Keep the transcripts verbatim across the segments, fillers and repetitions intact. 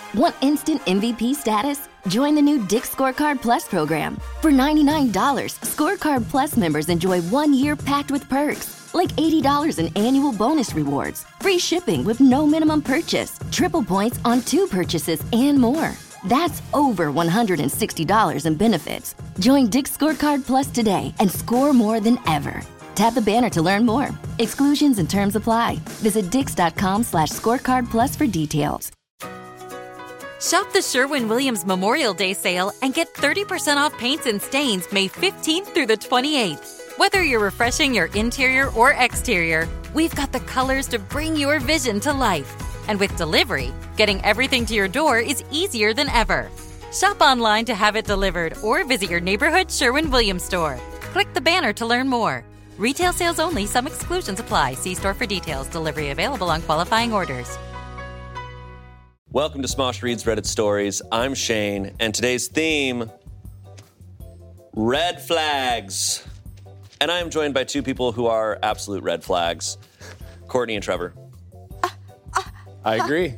Want instant M V P status? Join the new Dick's Scorecard Plus program. For ninety-nine dollars, Scorecard Plus members enjoy one year packed with perks, like eighty dollars in annual bonus rewards, free shipping with no minimum purchase, triple points on two purchases, and more. That's over one hundred sixty dollars in benefits. Join Dick's Scorecard Plus today and score more than ever. Tap the banner to learn more. Exclusions and terms apply. Visit dix.com slash scorecard plus for details. Shop the Sherwin-Williams Memorial Day sale and get thirty percent off paints and stains May fifteenth through the twenty-eighth. Whether you're refreshing your interior or exterior, we've got the colors to bring your vision to life. And with delivery, getting everything to your door is easier than ever. Shop online to have it delivered or visit your neighborhood Sherwin-Williams store. Click the banner to learn more. Retail sales only. Some exclusions apply. See store for details. Delivery available on qualifying orders. Welcome to Smosh Reads Reddit Stories. I'm Shane, and today's theme, red flags. And I am joined by two people who are absolute red flags, Courtney and Trevor. I agree.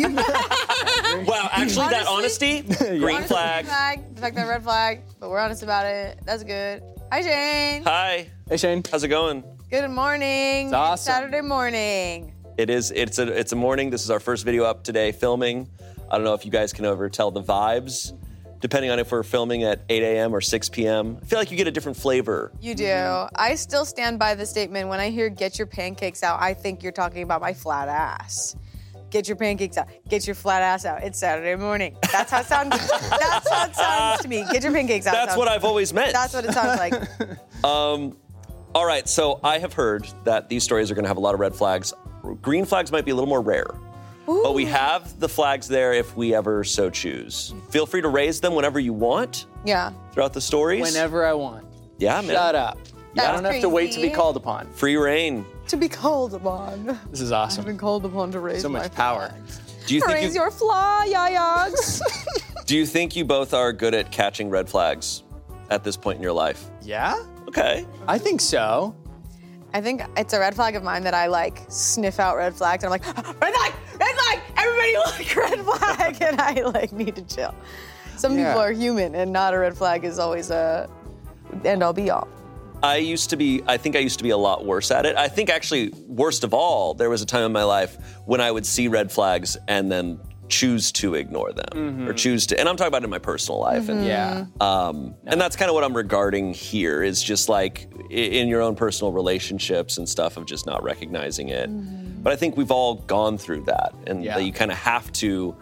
Wow, actually, that honesty, green Honestly, flag. flag. The fact that red flag, but we're honest about it. That's good. Hi, Shane. Hi. Hey, Shane. How's it going? Good morning. It's awesome. It's Saturday morning. It is. It's a. It's a morning. This is our first video up today, filming. I don't know if you guys can ever tell the vibes, depending on if we're filming at eight a.m. or six p.m. I feel like you get a different flavor. You do. I still stand by the statement. When I hear "get your pancakes out," I think you're talking about my flat ass. Get your pancakes out. Get your flat ass out. It's Saturday morning. That's how it sounds. That's how it sounds to me. Get your pancakes out. That's sounds, what I've always meant. That's what it sounds like. Um, all right, so I have heard that these stories are going to have a lot of red flags. Green flags might be a little more rare, Ooh. but we have the flags there if we ever so choose. Feel free to raise them whenever you want Yeah. throughout the stories. Whenever I want. Yeah, man. Shut up. That's I don't have to wait to be crazy. called upon. Free reign. To be called upon. This is I've awesome. been called upon to raise So my much power. flags. Do you think Raise you, your fly, yayags. do you think you both are good at catching red flags at this point in your life? Yeah? Okay. I think so. I think it's a red flag of mine that I like sniff out red flags and I'm like, red flag, red flag, everybody like red flag, and I like need to chill. Some Yeah. people are human and not a red flag is always a end all be all. I used to be, I think I used to be a lot worse at it. I think actually, worst of all, there was a time in my life when I would see red flags and then choose to ignore them Mm-hmm. or choose to, and I'm talking about in my personal life. And, Yeah. um, and that's kind of what I'm regarding here is just like i- in your own personal relationships and stuff of just not recognizing it. But I think we've all gone through that and Yeah. that you kind of have to,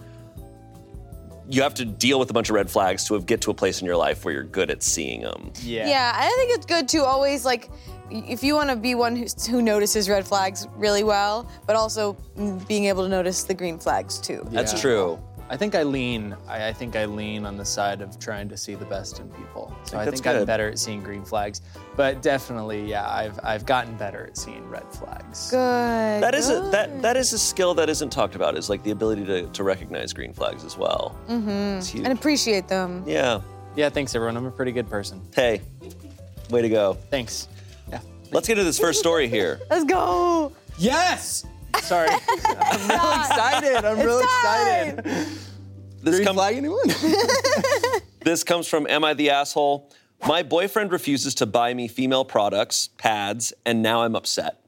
you have to deal with a bunch of red flags to get to a place in your life where you're good at seeing them. Yeah. Yeah, and I think it's good to always like, if you want to be one who, who notices red flags really well, but also mm, being able to notice the green flags too. That's Yeah. true. I think I lean. I, I think I lean on the side of trying to see the best in people. So I that's think I'm good. better at seeing green flags. But definitely, yeah, I've I've gotten better at seeing red flags. Good. That is a good. that that is a skill that isn't talked about. Is like the ability to, to recognize green flags as well. Mm-hmm. It's huge. And appreciate them. Yeah. Yeah, thanks everyone. I'm a pretty good person. Hey, way to go. Thanks. Yeah. Let's get to this first story here. Let's go. Yes. Sorry. I'm real excited. I'm real time. excited. This Green comes flag anyone? this comes from Am I the Asshole? My boyfriend refuses to buy me female products, pads, and now I'm upset.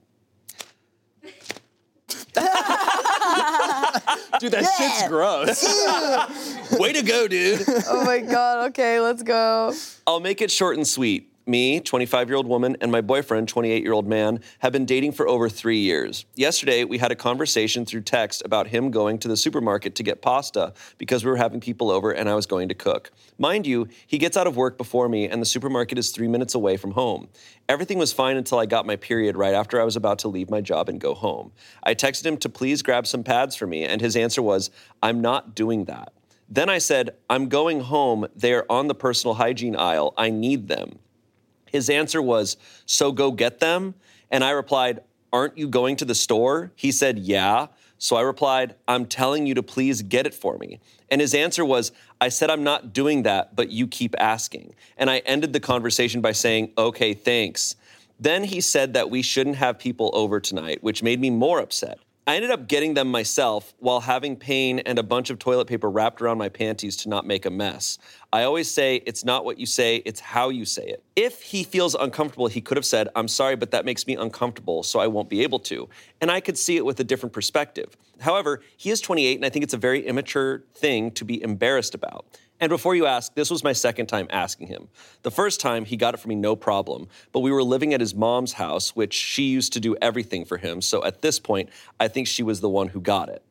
Dude, that shit's gross. Way to go, dude. Oh my God. Okay, let's go. I'll make it short and sweet. Me, twenty-five-year-old woman, and my boyfriend, twenty-eight-year-old man, have been dating for over three years. Yesterday, we had a conversation through text about him going to the supermarket to get pasta because we were having people over and I was going to cook. Mind you, he gets out of work before me and the supermarket is three minutes away from home. Everything was fine until I got my period right after I was about to leave my job and go home. I texted him to please grab some pads for me, and his answer was, I'm not doing that. Then I said, I'm going home. They are on the personal hygiene aisle. I need them. His answer was, so go get them? And I replied, aren't you going to the store? He said, yeah. So I replied, I'm telling you to please get it for me. And his answer was, I said I'm not doing that, but you keep asking. And I ended the conversation by saying, okay, thanks. Then he said that we shouldn't have people over tonight, which made me more upset. I ended up getting them myself while having pain and a bunch of toilet paper wrapped around my panties to not make a mess. I always say it's not what you say, it's how you say it. If he feels uncomfortable, he could have said, I'm sorry, but that makes me uncomfortable, so I won't be able to. And I could see it with a different perspective. However, he is twenty-eight, and I think it's a very immature thing to be embarrassed about. And before you ask, this was my second time asking him. The first time, he got it for me no problem, but we were living at his mom's house, which she used to do everything for him. So at this point, I think she was the one who got it.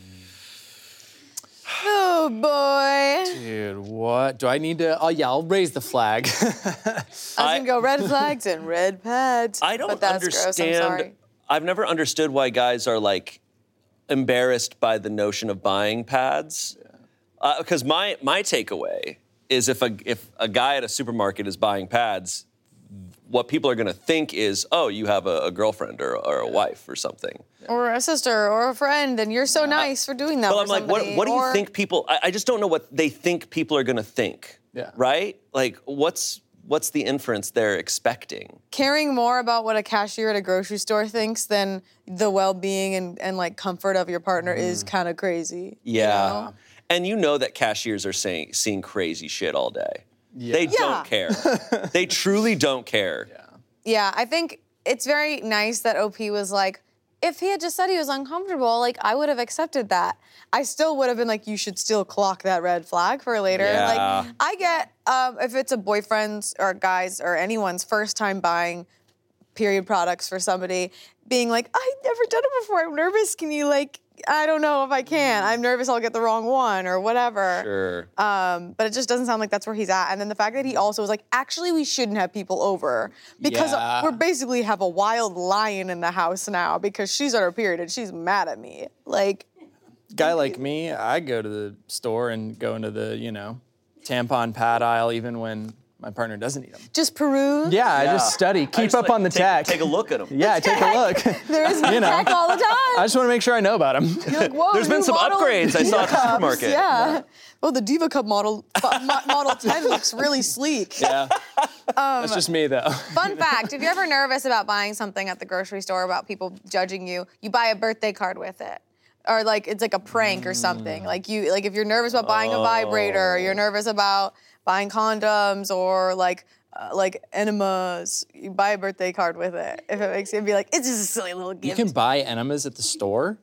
Oh, boy. Dude, what? Do I need to? Oh, yeah, I'll raise the flag. I was going to go red flags and red pads. I don't but that's understand. Gross, I'm sorry. I've never understood why guys are, like, embarrassed by the notion of buying pads. Because uh, my my takeaway is if a if a guy at a supermarket is buying pads, what people are going to think is, oh, you have a, a girlfriend or, or a wife or something. Or a sister or a friend, and you're so nice for doing that Well, for I'm like, somebody. what, what do or, you think people, I, I just don't know what they think people are going to think, Yeah. right? Like, what's what's the inference they're expecting? Caring more about what a cashier at a grocery store thinks than the well-being and, and like comfort of your partner mm. is kind of crazy. Yeah. You know? And you know that cashiers are saying, seeing crazy shit all day. Yeah. They Yeah. don't care. They truly don't care. Yeah. Yeah, I think it's very nice that O P was like, if he had just said he was uncomfortable, like, I would have accepted that. I still would have been like, you should still clock that red flag for later. Yeah. Like, I get, um, if it's a boyfriend's or guy's or anyone's first time buying period products for somebody, being like, I've never done it before, I'm nervous, can you, like, I don't know if I can. I'm nervous I'll get the wrong one or whatever. Sure. Um, but it just doesn't sound like that's where he's at. And then the fact that he also was like, actually, we shouldn't have people over because Yeah. we basically have a wild lion in the house now because she's on her period and she's mad at me. Like, Guy like me, I go to the store and go into the, you know, tampon pad aisle even when my partner doesn't need them. just peruse. Yeah, I Yeah. just study, I keep just, up like, on the take, tech. Take a look at them. Yeah, take a look. There is You know. tech all the time. I just want to make sure I know about them. You're like, whoa, There's been new some model upgrades I saw at the Diva Cups. supermarket. Yeah. Oh, the Diva Cup model, mo- model ten looks really sleek. Yeah. That's just me, though. Fun fact, if you're ever nervous about buying something at the grocery store about people judging you, you buy a birthday card with it. Or like it's like a prank or something. Like you like if you're nervous about buying a vibrator, or you're nervous about buying condoms or like uh, like enemas, you buy a birthday card with it. If it makes you be like, it's just a silly little You gift. can buy enemas at the store?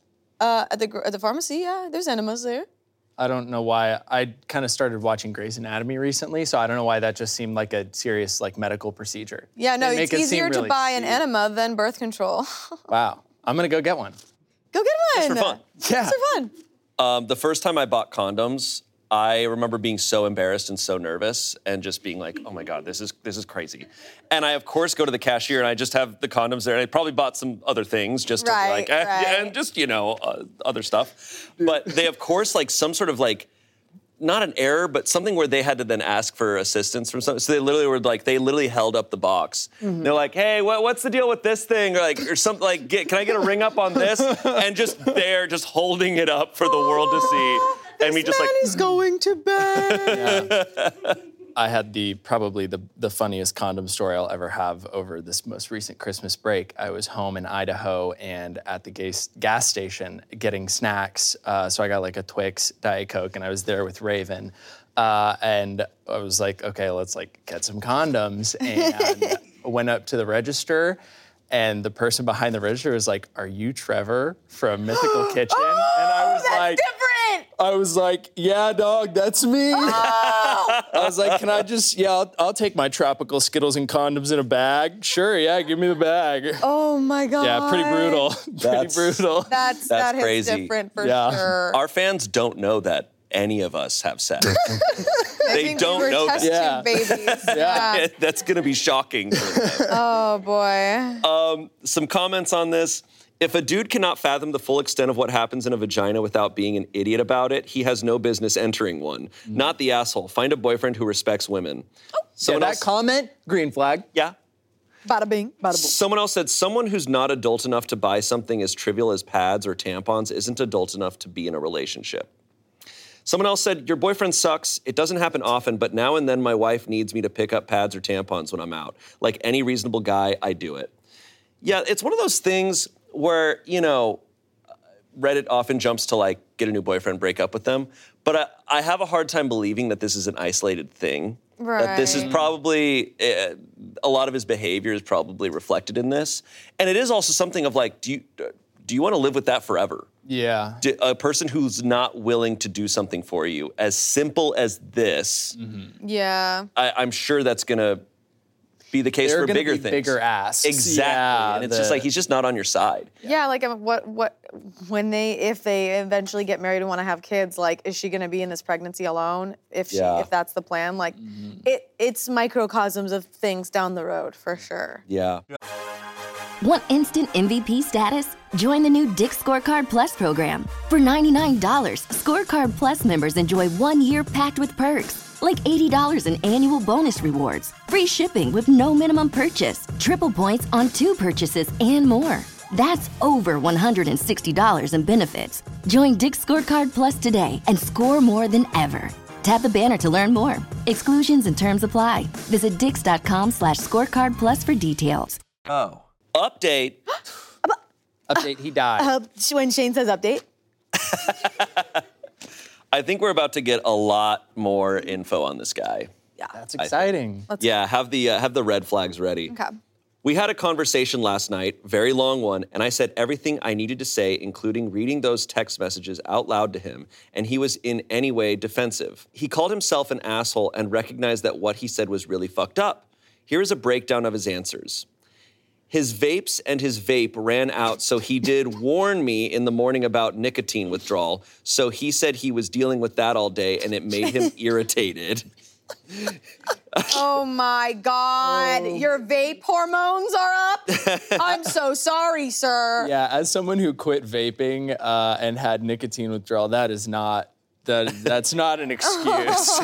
uh, at the gr- at the pharmacy, yeah, there's enemas there. I don't know why. I kind of started watching Grey's Anatomy recently, so I don't know why that just seemed like a serious like medical procedure. Yeah, no, They it's make it seem easier to really buy an cheap. enema than birth control. Wow. I'm going to go get one. Go get one. for fun. Yeah. Just for fun. Um, the first time I bought condoms, I remember being so embarrassed and so nervous and just being like, oh my God, this is this is crazy. And I, of course, go to the cashier and I just have the condoms there. And I probably bought some other things just to Right, like, eh, right. and just, you know, uh, other stuff. But they, of course, like some sort of like, not an error, but something where they had to then ask for assistance from something. So they literally were like, they literally held up the box. Mm-hmm. They're like, hey, what, what's the deal with this thing? Or like, or something like, get, can I get a ring up on this? And just there, just holding it up for the world to see. And we just Man like, is going to bed. I had the probably the, the funniest condom story I'll ever have over this most recent Christmas break. I was home in Idaho and at the gas, gas station getting snacks. Uh, so I got like a Twix, Diet Coke, and I was there with Raven. Uh, and I was like, okay, let's like get some condoms. And went up to the register and the person behind the register was like, are you Trevor from Mythical Kitchen? Oh, and I was that's like, different. I was like, yeah, dog, that's me. Oh. I was like, can I just, yeah, I'll, I'll take my tropical Skittles and condoms in a bag. Sure, yeah, give me the bag. Oh my God. Yeah, pretty brutal. pretty That's- brutal. That's, That's that hits crazy. different for Yeah. sure. our fans don't know that any of us have sex. I they think don't we were know test that. tube babies. yeah. That's going to be shocking for them. Oh boy. Um, some comments on this. If a dude cannot fathom the full extent of what happens in a vagina without being an idiot about it, he has no business entering one. Not the asshole. Find a boyfriend who respects women. Yeah, Someone that else, comment, green flag. yeah. Bada bing, bada boom. Someone else said, someone who's not adult enough to buy something as trivial as pads or tampons isn't adult enough to be in a relationship. Someone else said, your boyfriend sucks. It doesn't happen often, but now and then my wife needs me to pick up pads or tampons when I'm out. Like any reasonable guy, I do it. Yeah, it's one of those things where, you know, Reddit often jumps to like, get a new boyfriend, break up with them. But I, I have a hard time believing that this is an isolated thing. Right. That this is probably, uh, a lot of his behavior is probably reflected in this. And it is also something of like, do you, do you want to live with that forever? Yeah. Do, a person who's not willing to do something for you, as simple as this, Mm-hmm. Yeah. I, I'm sure that's going to be the case There are for gonna bigger be things. bigger asks. Exactly. Yeah, and it's the- just like, he's just not on your side. Yeah, like um, what what when they if they eventually get married and want to have kids, like is she gonna be in this pregnancy alone? If she Yeah. if that's the plan, like Mm-hmm. it it's microcosms of things down the road for sure. Yeah. Want instant M V P status? Join the new Dick's Scorecard Plus program. For ninety-nine dollars, Scorecard Plus members enjoy one year packed with perks, like eighty dollars in annual bonus rewards, free shipping with no minimum purchase, triple points on two purchases, and more. That's over one hundred sixty dollars in benefits. Join Dick's Scorecard Plus today and score more than ever. Tap the banner to learn more. Exclusions and terms apply. Visit dix.com slash scorecard plus for details. Oh. Update. Update, he died. Uh, when Shane says update, I think we're about to get a lot more info on this guy. That's exciting. Yeah, have the uh, have the red flags ready. okay. We had a conversation last night, very long one, and I said everything I needed to say, including reading those text messages out loud to him, and he was in any way defensive. He called himself an asshole and recognized that what he said was really fucked up. Here is a breakdown of his answers. His vapes and his vape ran out, so he did warn me in the morning about nicotine withdrawal. So he said he was dealing with that all day, and it made him irritated. Oh my God, your vape hormones are up? I'm so sorry, sir. Yeah, as someone who quit vaping uh, and had nicotine withdrawal, that is not that that's not an excuse.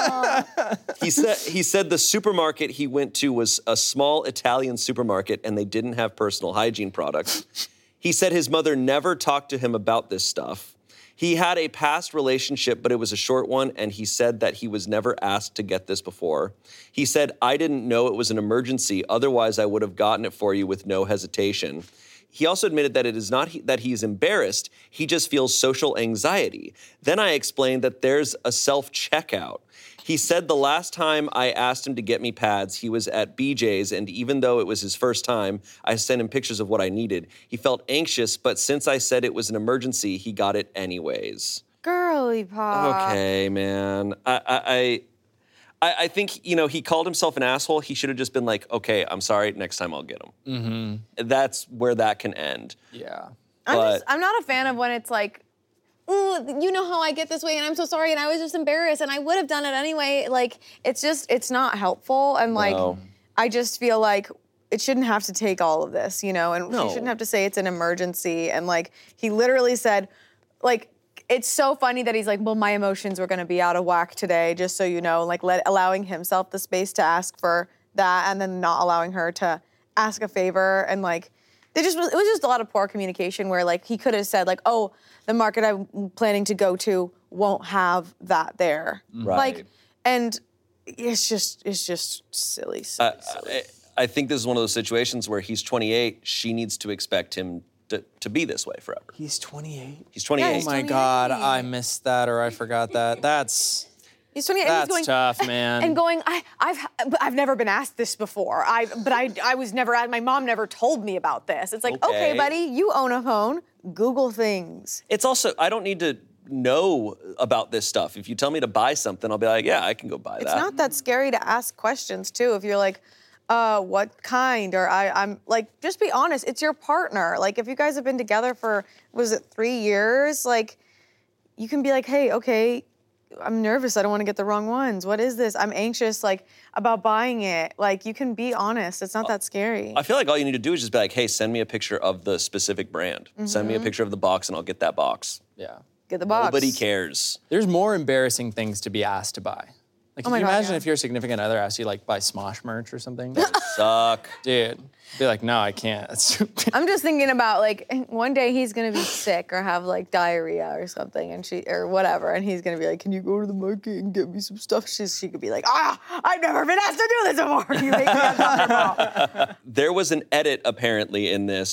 He said he said the supermarket he went to was a small Italian supermarket and they didn't have personal hygiene products. He said his mother never talked to him about this stuff. He had a past relationship, but it was a short one, and he said that he was never asked to get this before. He said, I didn't know it was an emergency, otherwise I would have gotten it for you with no hesitation. He also admitted that it is not he, that he's embarrassed, he just feels social anxiety. Then I explained that there's a self-checkout. He said the last time I asked him to get me pads, he was at B J's, and even though it was his first time, I sent him pictures of what I needed. He felt anxious, but since I said it was an emergency, he got it anyways. Girly pop. Okay, man. I, I, I, I think, you know, he called himself an asshole. He should have just been like, okay, I'm sorry, next time I'll get him. Mm-hmm. That's where that can end. Yeah. I'm, But- just, I'm not a fan of when it's like, ooh, you know how I get this way and I'm so sorry and I was just embarrassed and I would have done it anyway. Like, it's just, it's not helpful. And like, No. I just feel like it shouldn't have to take all of this, you know? And No. he shouldn't have to say it's an emergency. And like, he literally said, like, it's so funny that he's like, well, my emotions were gonna be out of whack today, just so you know, like let, allowing himself the space to ask for that and then not allowing her to ask a favor. And like, they just, it was just a lot of poor communication where like he could have said like, oh, the market I'm planning to go to won't have that there. Right. Like, and it's just, it's just silly, silly, Uh, silly. I, I think this is one of those situations where he's twenty-eight, she needs to expect him to, to be this way forever. He's twenty-eight. He's twenty-eight. he's Oh my twenty-eight. God, I missed that or I forgot that. That's He's twenty-eight and that's he's going, tough, man. and going, I, I've, I've never been asked this before. I, but I, I was never asked. My mom never told me about this. It's like, okay, Okay. buddy, you own a phone. Google things. It's also, I don't need to know about this stuff. If you tell me to buy something, I'll be like, yeah, I can go buy It's that. not that scary to ask questions too. If you're like, uh, what kind? Or I, I'm like, just be honest. It's your partner. Like, if you guys have been together for, was it three years? Like, you can be like, hey, okay, I'm nervous. I don't want to get the wrong ones. What is this? I'm anxious, like, about buying it. Like, you can be honest. It's not that scary. I feel like all you need to do is just be like, hey, send me a picture of the specific brand. Send me a picture of the box and I'll get that box. yeah. Get the box. Nobody cares. There's more embarrassing things to be asked to buy. Like, Oh can my you God, imagine yeah. if your significant other asked you like buy Smosh merch or something? Suck. Dude, be like, no, I can't. That's I'm just thinking about like one day he's gonna be sick or have like diarrhea or something, and she or whatever, and he's gonna be like, "Can you go to the market and get me some stuff?" She's, she could be like, "Ah, I've never been asked to do this before. You make me uncomfortable." There was an edit apparently in this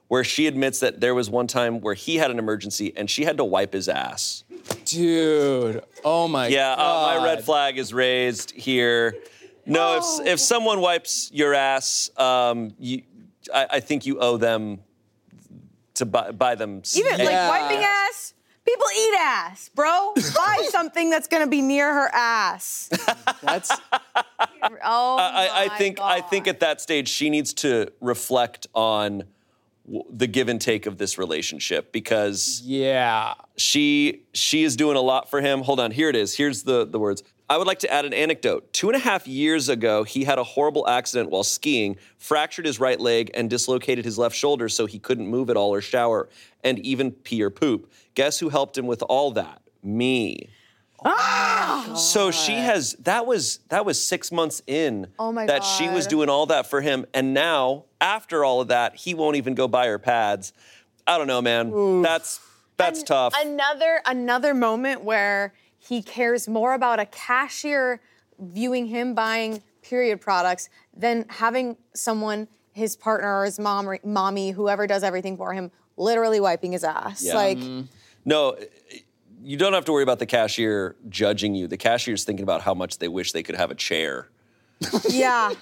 where she admits that there was one time where he had an emergency and she had to wipe his ass. Dude, oh my yeah, God. Yeah, uh, my red flag is raised here. No, if if someone wipes your ass, um, you, I, I think you owe them to buy, buy them. Even yeah. like wiping ass. People eat ass, bro. Buy something that's gonna be near her ass. That's. Oh I, I my think God. I think at that stage she needs to reflect on w- the give and take of this relationship because Yeah. she she is doing a lot for him. Hold on, here it is. Here's the the words. I would like to add an anecdote. Two and a half years ago, he had a horrible accident while skiing, fractured his right leg, and dislocated his left shoulder so he couldn't move at all or shower, and even pee or poop. Guess who helped him with all that? Me. Ah! So she has, that was that was six months in Oh my that she was God. doing all that for him. And now, after all of that, he won't even go buy her pads. I don't know, man. That's that's An- tough. Another another moment where he cares more about a cashier viewing him buying period products than having someone, his partner or his mom or mommy, whoever does everything for him, literally wiping his ass. Yeah. Like, No, you don't have to worry about the cashier judging you. The cashier's thinking about how much they wish they could have a chair. yeah.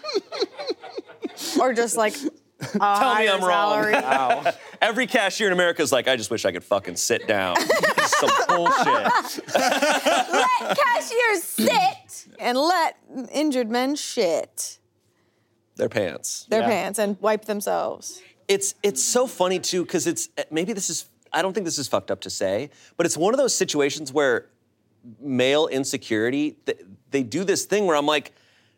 Or just like, uh, Tell me I'm wrong. salary. Wow. Every cashier in America is like, I just wish I could fucking sit down. Some bullshit. Let cashiers sit and let injured men shit Their pants. their Yeah. pants and wipe themselves. It's it's so funny too, because it's maybe this is I don't think this is fucked up to say, but it's one of those situations where male insecurity, they, they do this thing where I'm like,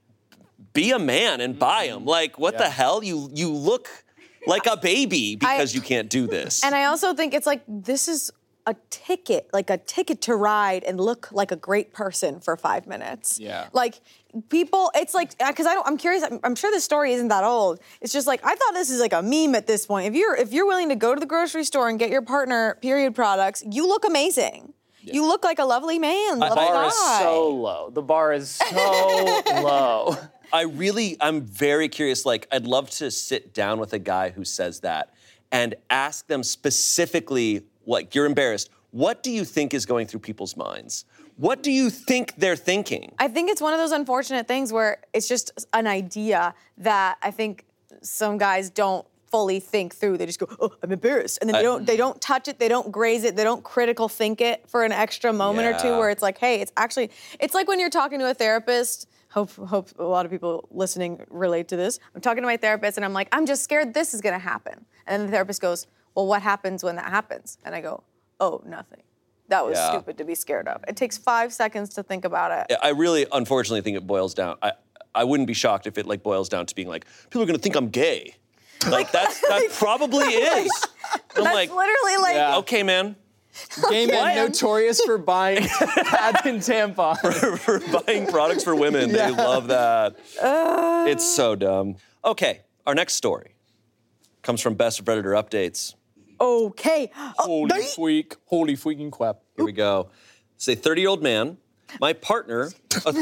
be a man and buy them. Like, what Yeah. the hell? You you look like a baby because I- you can't do this. And I also think it's like, this is a ticket, like a ticket to ride and look like a great person for five minutes. Yeah. Like people, it's like, because I don't, I'm curious, I'm, I'm sure this story isn't that old. It's just like, I thought this is like a meme at this point. If you're, if you're willing to go to the grocery store and get your partner period products, you look amazing. You look like a lovely man, The lovely bar guy. is so low. The bar is so low. I really, I'm very curious. Like, I'd love to sit down with a guy who says that and ask them specifically, like, you're embarrassed. What do you think is going through people's minds? What do you think they're thinking? I think it's one of those unfortunate things where it's just an idea that I think some guys don't fully think through. They just go, "Oh, I'm embarrassed," and then they I- don't they don't touch it, they don't graze it, they don't critical think it for an extra moment or two. Yeah. Where it's like, hey, it's actually it's like when you're talking to a therapist. Hope hope a lot of people listening relate to this. I'm talking to my therapist and I'm like, I'm just scared this is gonna happen. And then the therapist goes, well, what happens when that happens? And I go, oh, nothing. That was Yeah. stupid to be scared of. It takes five seconds to think about it. I really, unfortunately, think it boils down. I, I wouldn't be shocked if it like boils down to being like, people are gonna think I'm gay. Like that's that probably is. I'm That's like, literally like, Yeah. okay, man, Gay men notorious for buying pads and tampons. for buying products for women, they love that. It's so dumb. Okay, our next story comes from Best of Predator Updates. okay. Oh, Holy freak. Holy freaking crap. Here we go. It's a thirty-year-old man. My partner, a,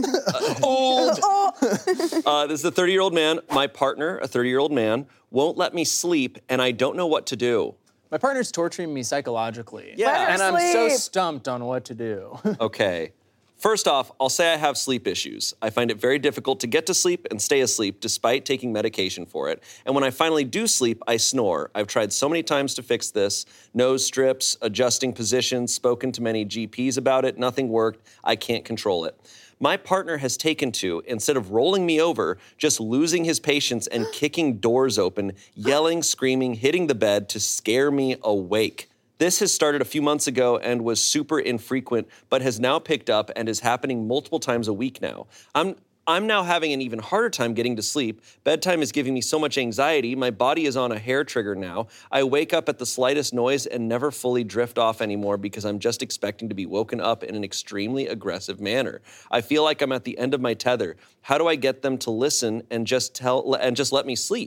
Old. uh, this is a thirty-year-old man. My partner, a thirty-year-old man, won't let me sleep, and I don't know what to do. My partner's torturing me psychologically. Yeah. Let her And I'm so sleep. stumped on what to do. Okay. First off, I'll say I have sleep issues. I find it very difficult to get to sleep and stay asleep despite taking medication for it. And when I finally do sleep, I snore. I've tried so many times to fix this. Nose strips, adjusting positions, spoken to many G Ps about it. Nothing worked. I can't control it. My partner has taken to, instead of rolling me over, just losing his patience and kicking doors open, yelling, screaming, hitting the bed to scare me awake. This has started a few months ago and was super infrequent, but has now picked up and is happening multiple times a week now. I'm I'm now having an even harder time getting to sleep. Bedtime is giving me so much anxiety. My body is on a hair trigger now. I wake up at the slightest noise and never fully drift off anymore because I'm just expecting to be woken up in an extremely aggressive manner. I feel like I'm at the end of my tether. How do I get them to listen and just tell and just let me sleep?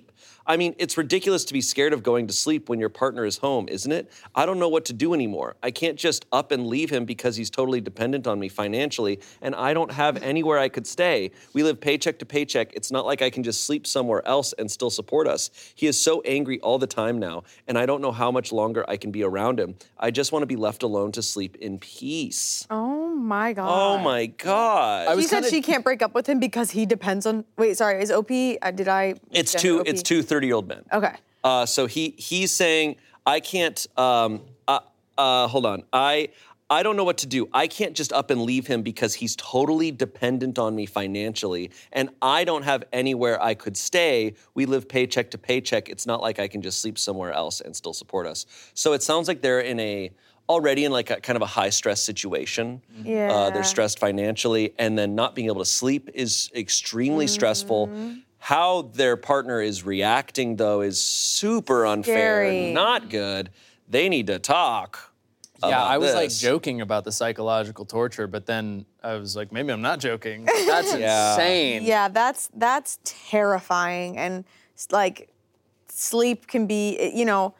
I mean, it's ridiculous to be scared of going to sleep when your partner is home, isn't it? I don't know what to do anymore. I can't just up and leave him because he's totally dependent on me financially, and I don't have anywhere I could stay. We live paycheck to paycheck. It's not like I can just sleep somewhere else and still support us. He is so angry all the time now, and I don't know how much longer I can be around him. I just want to be left alone to sleep in peace. Oh my God. Oh my God. I She was said kinda- she can't break up with him because he depends on. Wait, sorry. Is O P? Uh, did I? It's gender two. O P? It's two thirty-year-old men. Okay. Uh, so he he's saying, I can't. Um, uh, uh, hold on. I I don't know what to do. I can't just up and leave him because he's totally dependent on me financially, and I don't have anywhere I could stay. We live paycheck to paycheck. It's not like I can just sleep somewhere else and still support us. So it sounds like they're in a already in like a kind of a high stress situation. Yeah. Uh, they're stressed financially, and then not being able to sleep is extremely stressful. How their partner is reacting, though, is super unfair, Scary. not good. They need to talk. Yeah, about I was like this. joking about the psychological torture, but then I was like, maybe I'm not joking. That's Yeah. insane. Yeah, that's that's terrifying, and like sleep can be. You know,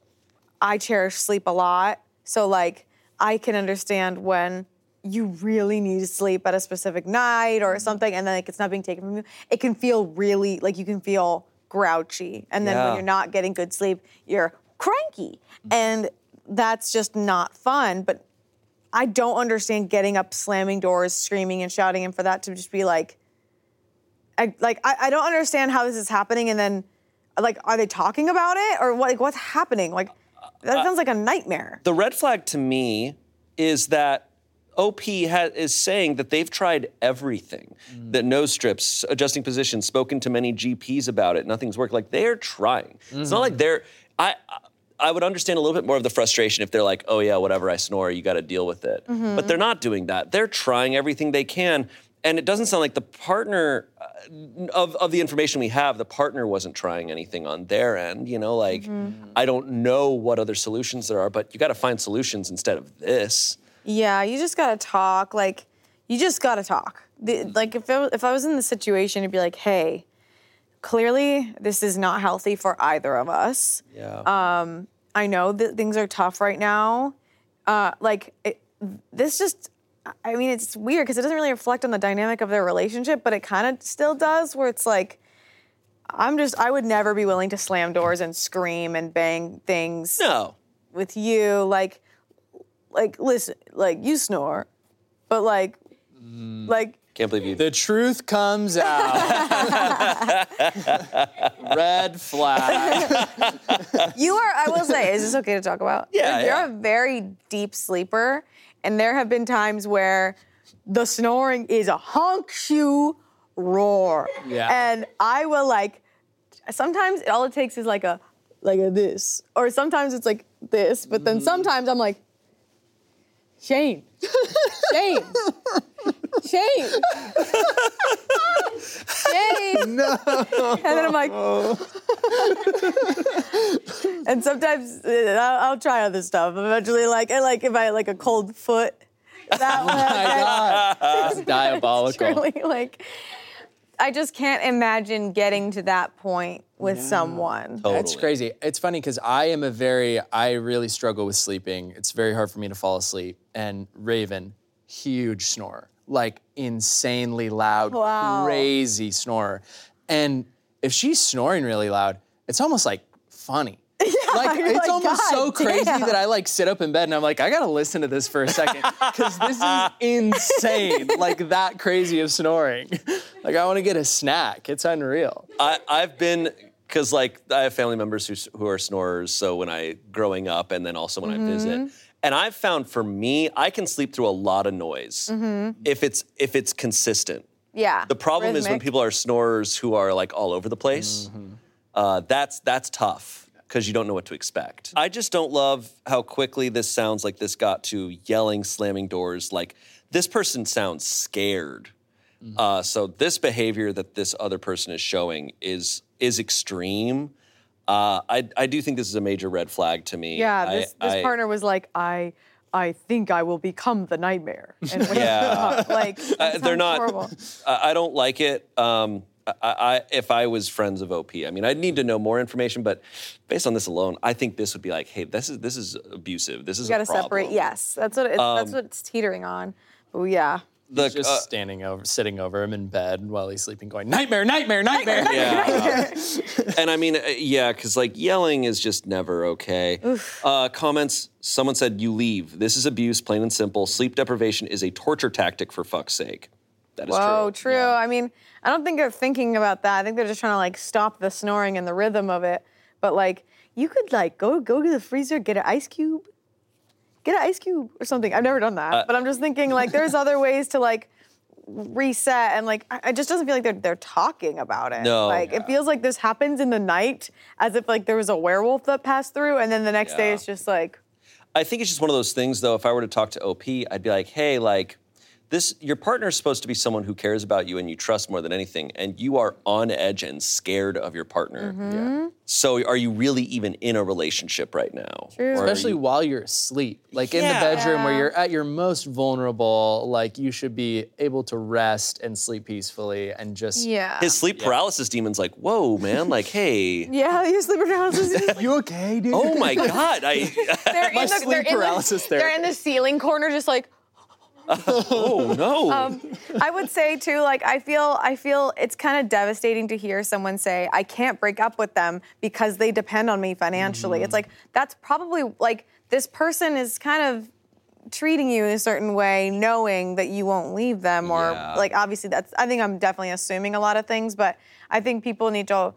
I cherish sleep a lot, so like I can understand when you really need to sleep at a specific night or something, and then like it's not being taken from you. It can feel really like you can feel grouchy, and then Yeah. when you're not getting good sleep, you're cranky, and that's just not fun. But I don't understand getting up, slamming doors, screaming and shouting, and for that to just be like, I, like I, I don't understand how this is happening. And then, like, are they talking about it or what? Like, what's happening? Like, that sounds like a nightmare. The red flag to me is that O P ha- is saying that they've tried everything, that nose strips, adjusting positions, spoken to many G Ps about it, nothing's worked. Like, they're trying. It's not like they're, I, I would understand a little bit more of the frustration if they're like, oh yeah, whatever, I snore, you gotta deal with it. But they're not doing that. They're trying everything they can. And it doesn't sound like the partner, uh, of, of the information we have, the partner wasn't trying anything on their end. You know, like, I don't know what other solutions there are, but you gotta find solutions instead of this. Yeah, you just gotta talk. Like, you just gotta talk. The, like, if it, if I was in the situation, it'd be like, hey, clearly this is not healthy for either of us. Yeah. I know that things are tough right now. Uh, like, it, this just, I mean, it's weird because it doesn't really reflect on the dynamic of their relationship, but it kind of still does, where it's like, I'm just, I would never be willing to slam doors and scream and bang things no. with you. Like, like, listen, like, you snore, but like, like, Can't believe you. The truth comes out. Red flag. you are, I will say, is this okay to talk about? Yeah, You're yeah. a very deep sleeper, and there have been times where the snoring is a honk shoe roar. Yeah. And I will like, sometimes all it takes is like a, like a this, or sometimes it's like this, but then sometimes I'm like, Shane, Shane, Shane, Shane. No. And then I'm like, and sometimes uh, I'll, I'll try other stuff. Eventually, like, I like if I like a cold foot, that one. Oh my God. That's diabolical. Truly, like, I just can't imagine getting to that point with someone. Totally. That's crazy. It's funny because I am a very, I really struggle with sleeping. It's very hard for me to fall asleep. And Raven, huge snorer, like insanely loud, Wow. crazy snorer. And if she's snoring really loud, it's almost like funny. like you're it's like, almost so "God crazy damn." that I like sit up in bed and I'm like, I gotta listen to this for a second because this is insane. Like that crazy of snoring. Like I want to get a snack. It's unreal. I, I've been, because like I have family members who, who are snorers, so when I, growing up and then also when I visit, and I've found for me, I can sleep through a lot of noise if it's if it's consistent. Yeah. The problem is when Rhythmic. people are snorers who are like all over the place, uh, that's that's tough because you don't know what to expect. I just don't love how quickly this sounds like this got to yelling, slamming doors. Like this person sounds scared. Uh, so this behavior that this other person is showing is is extreme. Uh, I I do think this is a major red flag to me. Yeah, I- this, this I- partner was like, I I think I will become the nightmare. And wake Yeah. up. Like, that Uh, they're sounds not. horrible. I I don't like it. Um, I, I, if I was friends of O P, I mean, I'd need to know more information, but based on this alone, I think this would be like, hey, this is this is abusive. This is You got a to problem. separate. Yes, that's what it's, Um, that's what it's teetering on. But yeah. The, He's just uh, standing over, sitting over him in bed while he's sleeping, going, nightmare, nightmare, nightmare. Yeah. And I mean, uh, yeah, because like yelling is just never okay. Uh, comments, someone said, you leave. This is abuse, plain and simple. Sleep deprivation is a torture tactic, for fuck's sake. That is Whoa, true. true. I mean, I don't think they're thinking about that. I think they're just trying to like stop the snoring and the rhythm of it. But like, you could like go go to the freezer, get an ice cube, get an ice cube or something. I've never done that, Uh, but I'm just thinking like there's other ways to like reset and like I- it just doesn't feel like they're they're talking about it. No. Like it feels like this happens in the night as if like there was a werewolf that passed through, and then the next day Yeah. it's just like. I think it's just one of those things, though. If I were to talk to O P, I'd be like, hey, like, this, your partner is supposed to be someone who cares about you and you trust more than anything, and you are on edge and scared of your partner. Yeah. So are you really even in a relationship right now? True. Or are Especially you- while you're asleep. Like in the Yeah. bedroom where Yeah. you're at your most vulnerable, like you should be able to rest and sleep peacefully and just. Yeah. his sleep paralysis demon's like, whoa, man, like, hey. Yeah, your sleep paralysis. You okay, dude? Oh my God. I, They're My in the, sleep they're in paralysis the, They're in the ceiling corner, just like. oh no. Um, I would say too, like I feel, I feel it's kind of devastating to hear someone say, "I can't break up with them because they depend on me financially." Mm-hmm. It's like that's probably like this person is kind of treating you in a certain way, knowing that you won't leave them, or Yeah. like obviously that's. I think I'm definitely assuming a lot of things, but I think people need to.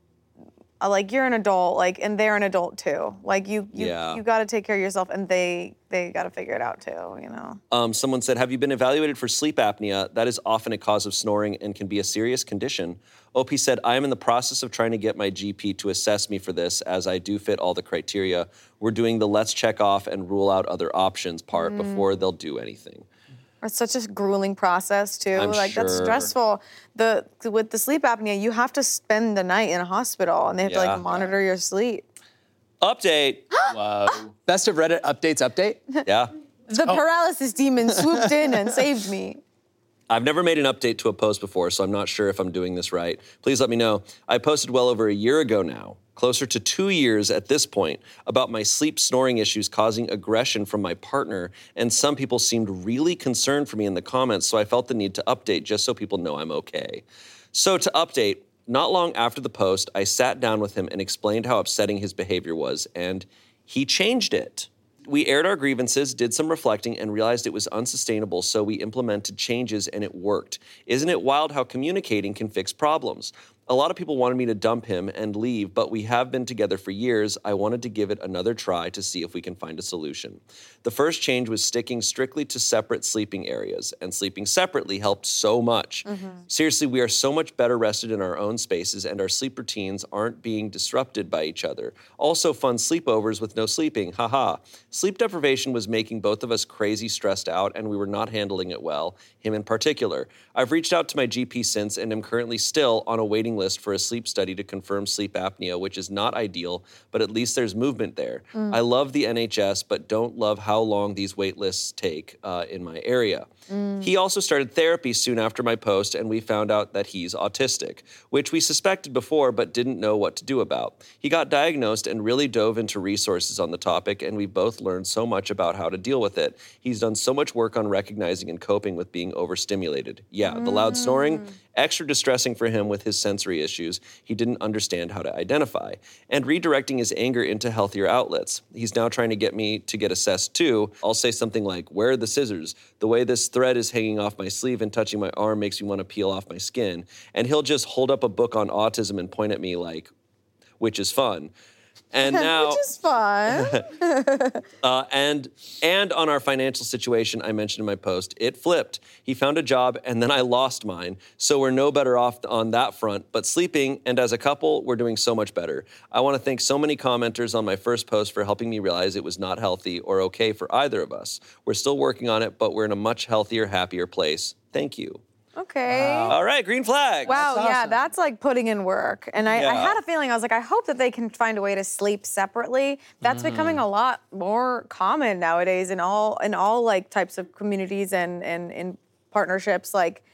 Uh, like you're an adult, like, and they're an adult too. Like you, you, Yeah. you got to take care of yourself, and they, they got to figure it out too. You know. Um, someone said, have you been evaluated for sleep apnea? That is often a cause of snoring and can be a serious condition. O P said, I am in the process of trying to get my G P to assess me for this, as I do fit all the criteria. We're doing the let's check off and rule out other options part Mm. before they'll do anything. It's such a grueling process too. I'm like that's sure. stressful. The with the sleep apnea, you have to spend the night in a hospital, and they have to Yeah. like monitor your sleep. Update. Whoa. Best of Reddit updates update. Yeah. The paralysis demon swooped in and saved me. I've never made an update to a post before, so I'm not sure if I'm doing this right. Please let me know. I posted well over a year ago now, closer to two years at this point, about my sleep snoring issues causing aggression from my partner, and some people seemed really concerned for me in the comments, so I felt the need to update just so people know I'm okay. So to update, not long after the post, I sat down with him and explained how upsetting his behavior was, and he changed it. We aired our grievances, did some reflecting, and realized it was unsustainable, so we implemented changes and it worked. Isn't it wild how communicating can fix problems? A lot of people wanted me to dump him and leave, but we have been together for years. I wanted to give it another try to see if we can find a solution. The first change was sticking strictly to separate sleeping areas, and sleeping separately helped so much. Seriously, we are so much better rested in our own spaces, and our sleep routines aren't being disrupted by each other. Also, fun sleepovers with no sleeping, haha. Sleep deprivation was making both of us crazy stressed out, and we were not handling it well, him in particular. I've reached out to my G P since and am currently still on a waiting list for a sleep study to confirm sleep apnea, which is not ideal, but at least there's movement there. I love the N H S, but don't love how long these wait lists take uh, in my area. He also started therapy soon after my post, and we found out that he's autistic, which we suspected before but didn't know what to do about. He got diagnosed and really dove into resources on the topic, and we both learned so much about how to deal with it. He's done so much work on recognizing and coping with being overstimulated. Yeah, the loud snoring, extra distressing for him with his sensory issues he didn't understand how to identify, and redirecting his anger into healthier outlets. He's now trying to get me to get assessed too. I'll say something like, where are the scissors? The way this thread is hanging off my sleeve and touching my arm makes me want to peel off my skin. And he'll just hold up a book on autism and point at me like, which is fun. And now, Which is fun. uh, and and on our financial situation I mentioned in my post, it flipped. He found a job and then I lost mine. So we're no better off on that front, but sleeping and as a couple, we're doing so much better. I want to thank so many commenters on my first post for helping me realize it was not healthy or okay for either of us. We're still working on it, but we're in a much healthier, happier place. Thank you. Okay. All right, green flag. Wow, That's yeah, awesome. that's like putting in work. And I, I Yeah. had a feeling, I was like, I hope that they can find a way to sleep separately. That's becoming a lot more common nowadays in all in all like types of communities and and in partnerships. Like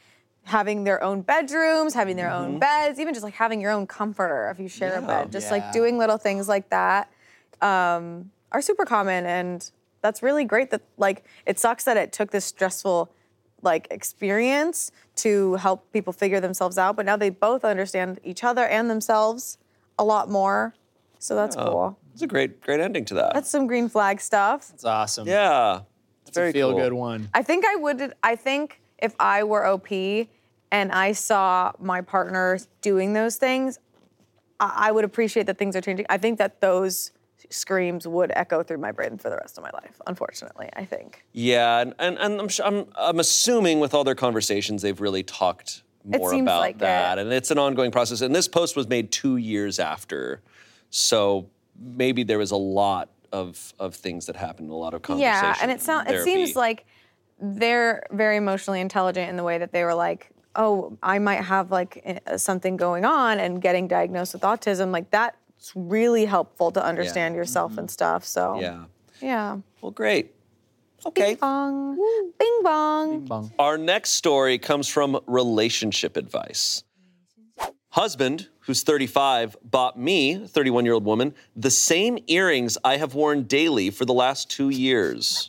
having their own bedrooms, having their Mm-hmm. own beds, even just like having your own comforter if you share a bed. Just Yeah. like doing little things like that um, are super common, and that's really great. That like it sucks that it took this stressful like experience to help people figure themselves out, but now they both understand each other and themselves a lot more. So that's Oh, cool. It's a great, great ending to that. That's some green flag stuff. It's awesome. yeah. It's It's a very feel cool. good one. I think I would, I think if I were O P and I saw my partner doing those things, I, I would appreciate that things are changing. I think that those screams would echo through my brain for the rest of my life, unfortunately, I think. Yeah, and, and, and I'm, su- I'm I'm assuming with all their conversations, they've really talked more seems about like that, it. and it's an ongoing process. And this post was made two years after, so maybe there was a lot of of things that happened, a lot of conversation. Yeah, and it sounds, it therapy. seems like they're very emotionally intelligent in the way that they were like, oh, I might have like eh, something going on, and getting diagnosed with autism, like that's really helpful to understand yourself and stuff. So Yeah. yeah. Well, great. Okay. Bing bong. Bing bong. Bong. Our next story comes from relationship advice. Husband, who's thirty-five, bought me, thirty-one-year-old woman, the same earrings I have worn daily for the last two years.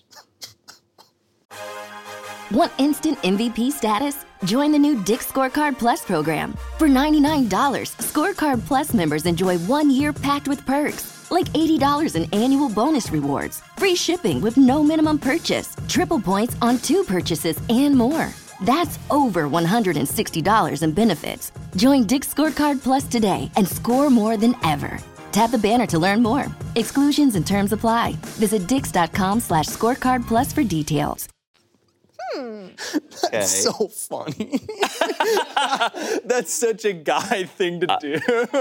Want instant M V P status? Join the new Dick's Scorecard Plus program. For ninety-nine dollars, Scorecard Plus members enjoy one year packed with perks, like eighty dollars in annual bonus rewards, free shipping with no minimum purchase, triple points on two purchases, and more. That's over one hundred sixty dollars in benefits. Join Dick's Scorecard Plus today and score more than ever. Tap the banner to learn more. Exclusions and terms apply. Visit dix.com slash scorecard plus for details. Okay. So funny. That's such a guy thing to do.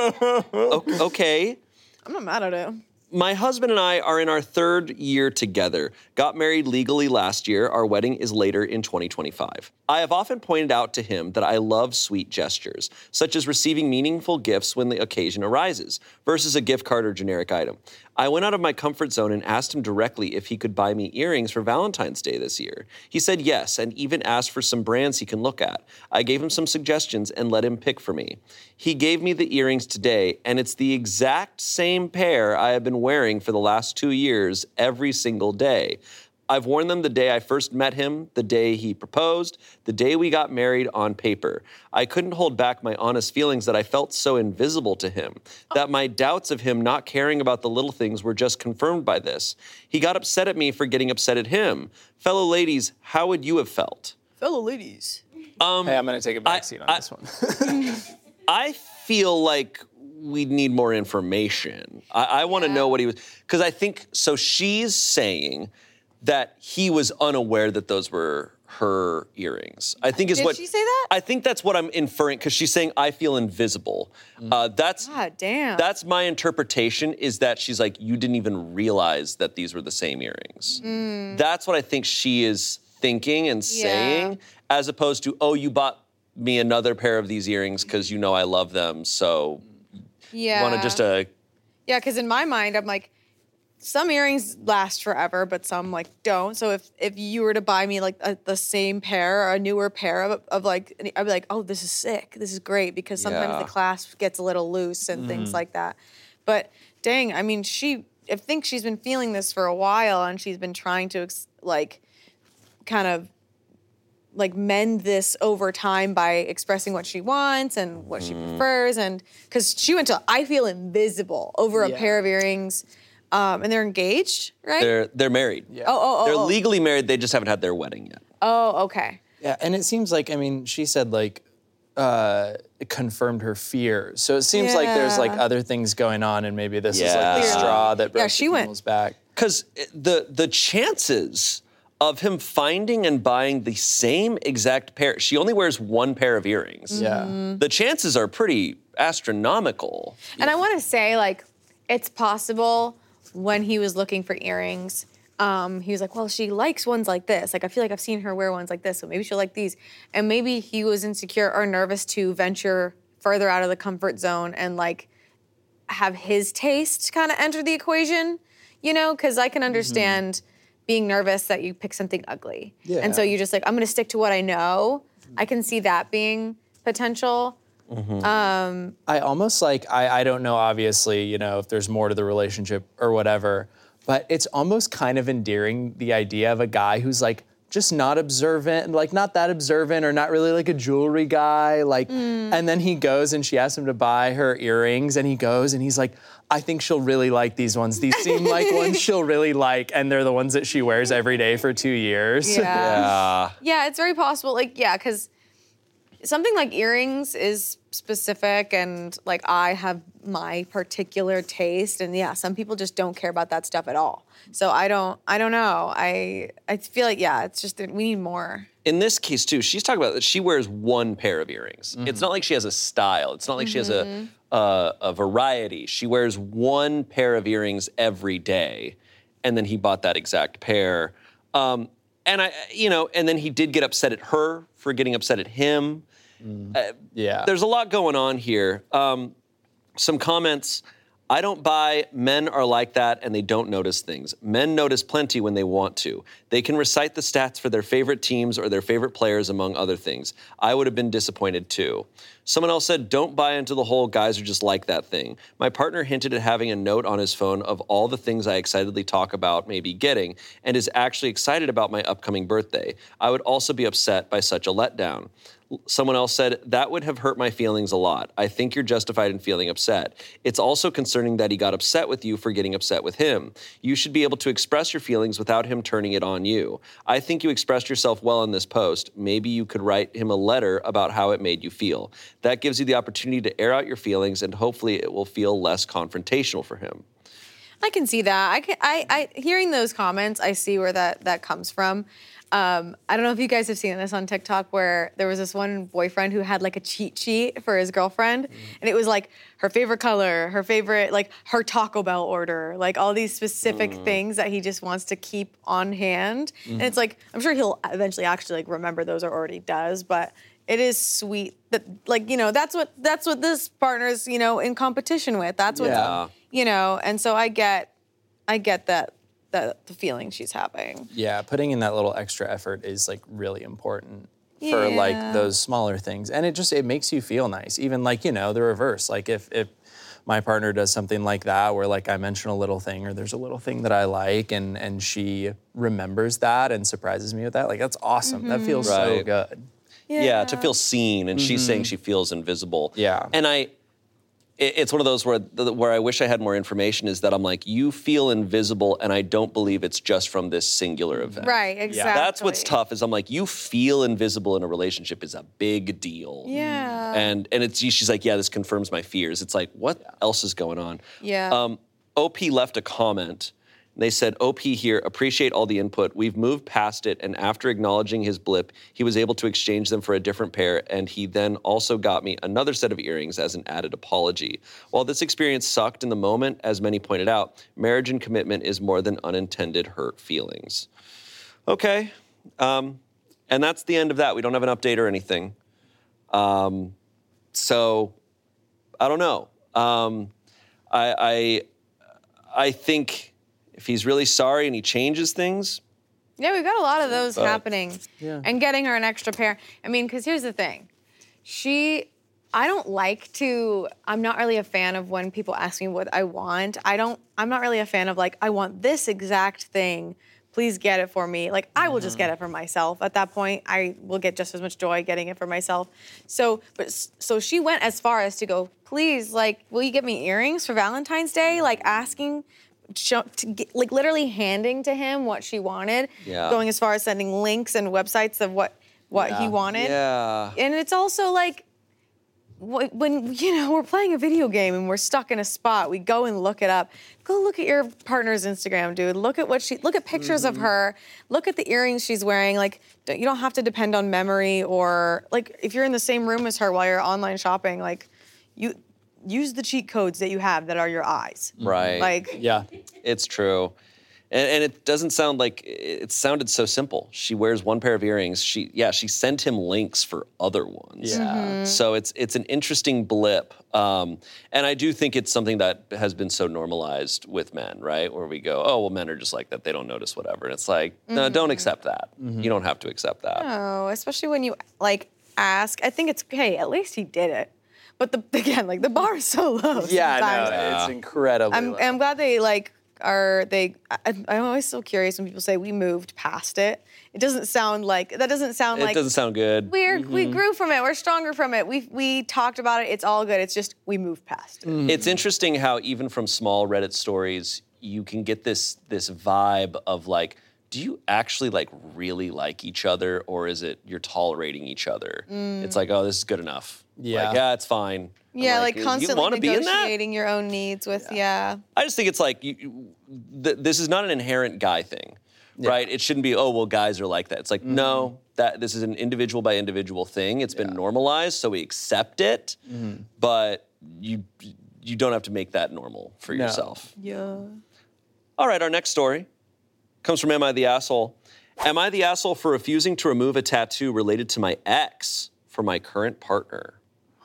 O- okay. I'm not mad at it. My husband and I are in our third year together. Got married legally last year. Our wedding is later in twenty twenty-five. I have often pointed out to him that I love sweet gestures, such as receiving meaningful gifts when the occasion arises, versus a gift card or generic item. I went out of my comfort zone and asked him directly if he could buy me earrings for Valentine's Day this year. He said yes, and even asked for some brands he can look at. I gave him some suggestions and let him pick for me. He gave me the earrings today, and it's the exact same pair I have been wearing for the last two years every single day. I've worn them the day I first met him, the day he proposed, the day we got married on paper. I couldn't hold back my honest feelings that I felt so invisible to him, that my doubts of him not caring about the little things were just confirmed by this. He got upset at me for getting upset at him. Fellow ladies, how would you have felt? Fellow ladies. Hey, I'm gonna take a back seat on I- this one. I feel like we need more information. I, I want to know what he was, because I think, so she's saying that he was unaware that those were her earrings. I think is Did what she say that? I think that's what I'm inferring, because she's saying I feel invisible. Uh, that's God damn. that's my interpretation, is that she's like, you didn't even realize that these were the same earrings. That's what I think she is thinking and saying, as opposed to, oh, you bought me another pair of these earrings because you know I love them, so yeah. want to just uh, Yeah, because in my mind, I'm like, some earrings last forever, but some like don't. So if if you were to buy me like a, the same pair or a newer pair of, of like, I'd be like, oh, this is sick. This is great, because sometimes Yeah. the clasp gets a little loose and things like that. But dang, I mean, she, I think she's been feeling this for a while, and she's been trying to ex- like kind of like mend this over time by expressing what she wants and what she prefers. And because she went to, I feel invisible over a Yeah. pair of earrings. Um, and they're engaged, right? they're they're married. Yeah. oh, oh, oh. They're oh. legally married. They just haven't had their wedding yet. Oh, okay. Yeah, and it seems like, I mean, she said like, uh, it confirmed her fear. So it seems like there's like Yeah. other things going on, and maybe this is like Yeah. the straw that broke Yeah, she the went- camel's back. Because the the chances of him finding and buying the same exact pair, she only wears one pair of earrings. Yeah. The chances are pretty astronomical. And I want to say, like, it's possible when he was looking for earrings, um, he was like, well, she likes ones like this. Like, I feel like I've seen her wear ones like this, so maybe she'll like these. And maybe he was insecure or nervous to venture further out of the comfort zone and, like, have his taste kind of enter the equation, you know? Because I can understand being nervous that you pick something ugly. Yeah. And so you're just like, I'm going to stick to what I know. I can see that being potential. Mm-hmm. Um, I almost like, I, I don't know, obviously, you know, if there's more to the relationship or whatever, but it's almost kind of endearing, the idea of a guy who's like, just not observant, like not that observant or not really like a jewelry guy, like, mm. and then he goes and she asks him to buy her earrings and he goes and he's like, I think she'll really like these ones. These seem like ones she'll really like, and they're the ones that she wears every day for two years. Yeah. Yeah. Yeah, it's very possible. Like, yeah, because something like earrings is specific and like I have my particular taste, and yeah, some people just don't care about that stuff at all. So I don't, I don't know. I, I feel like, yeah, it's just that we need more. In this case too, she's talking about that she wears one pair of earrings. Mm-hmm. It's not like she has a style. It's not like mm-hmm. she has a, a a variety. She wears one pair of earrings every day, and then he bought that exact pair. Um, and I, you know, and then he did get upset at her for getting upset at him. Mm. Uh, yeah. There's a lot going on here. Um, some comments. I don't buy men are like that and they don't notice things. Men notice plenty when they want to. They can recite the stats for their favorite teams or their favorite players, among other things. I would have been disappointed too. Someone else said, don't buy into the whole guys are just like that thing. My partner hinted at having a note on his phone of all the things I excitedly talk about maybe getting, and is actually excited about my upcoming birthday. I would also be upset by such a letdown. Someone else said, that would have hurt my feelings a lot. I think you're justified in feeling upset. It's also concerning that he got upset with you for getting upset with him. You should be able to express your feelings without him turning it on you. I think you expressed yourself well in this post. Maybe you could write him a letter about how it made you feel. That gives you the opportunity to air out your feelings, and hopefully it will feel less confrontational for him. I can see that. I can. I, I hearing those comments, I see where that that comes from. Um, I don't know if you guys have seen this on TikTok where there was this one boyfriend who had like a cheat sheet for his girlfriend, mm. and it was like her favorite color, her favorite, like her Taco Bell order, like all these specific mm. things that he just wants to keep on hand. Mm. And it's like, I'm sure he'll eventually actually like remember those, or already does, but it is sweet that, like, you know, that's what that's what this partner's, you know, in competition with. That's what, yeah. you know, and so I get, I get that. The, the feeling she's having. Yeah, putting in that little extra effort is like really important yeah. for like those smaller things. And it just, it makes you feel nice. Even like, you know, the reverse. Like if, if my partner does something like that where like I mention a little thing or there's a little thing that I like and, and she remembers that and surprises me with that, like that's awesome. Mm-hmm. That feels right. so good. Yeah. yeah, to feel seen, and mm-hmm. she's saying she feels invisible. Yeah. And I, it's one of those where where I wish I had more information, is that I'm like, you feel invisible, and I don't believe it's just from this singular event. Right, exactly. That's what's tough, is I'm like, you feel invisible in a relationship is a big deal. Yeah. And and it's she's like, yeah, this confirms my fears. It's like, what yeah. else is going on? Yeah. Um, O P left a comment. They said, O P here, appreciate all the input. We've moved past it, and after acknowledging his blip, he was able to exchange them for a different pair, and he then also got me another set of earrings as an added apology. While this experience sucked in the moment, as many pointed out, marriage and commitment is more than unintended hurt feelings. Okay, um, and that's the end of that. We don't have an update or anything. Um, so, I don't know. Um, I, I, I think... if he's really sorry and he changes things. Yeah, we've got a lot of those but, happening. Yeah. And getting her an extra pair. I mean, because here's the thing. She, I don't like to, I'm not really a fan of when people ask me what I want. I don't, I'm not really a fan of like, I want this exact thing. Please get it for me. Like, I will just get it for myself. At that point, I will get just as much joy getting it for myself. So, but so she went as far as to go, please, like, will you get me earrings for Valentine's Day? Like, asking... Show, to get, like literally handing to him what she wanted, yeah. going as far as sending links and websites of what what yeah. he wanted. Yeah. And it's also like when, you know, we're playing a video game and we're stuck in a spot, we go and look it up. Go look at your partner's Instagram, dude. Look at what she, look at pictures mm-hmm. of her. Look at the earrings she's wearing. Like, you don't have to depend on memory, or like if you're in the same room as her while you're online shopping, like you. Use the cheat codes that you have that are your eyes. Right. Like, yeah, it's true. And, and it doesn't sound like, it sounded so simple. She wears one pair of earrings. She, yeah, she sent him links for other ones. Yeah. Mm-hmm. So it's it's an interesting blip. Um, and I do think it's something that has been so normalized with men, right? Where we go, oh, well, men are just like that. They don't notice whatever. And it's like, mm-hmm. no, don't accept that. Mm-hmm. You don't have to accept that. No, especially when you, like, ask. I think it's, hey, at least he did it. But the, again, like the bar is so low. Yeah, sometimes. no, it's incredibly I'm, low. I'm glad they like are they. I, I'm always so curious when people say we moved past it. It doesn't sound like that. Doesn't sound It like doesn't sound good. we're we grew from it. We're stronger from it. We we talked about it. It's all good. It's just we moved past it. It's interesting how even from small Reddit stories, you can get this this vibe of like, do you actually like really like each other, or is it you're tolerating each other? It's like, oh, this is good enough. Yeah. Like, yeah, it's fine. I'm Yeah, like, you constantly wanna be in that? negotiating your own needs with yeah. I just think it's like, you, you- th- this is not an inherent guy thing, right? It shouldn't be, oh, well, guys are like that. It's like, no, that this is an individual by individual thing. It's been normalized, so we accept it, but you you don't have to make that normal for No. yourself. Yeah. All right, our next story comes from Am I the Asshole? Am I the asshole for refusing to remove a tattoo related to my ex for my current partner?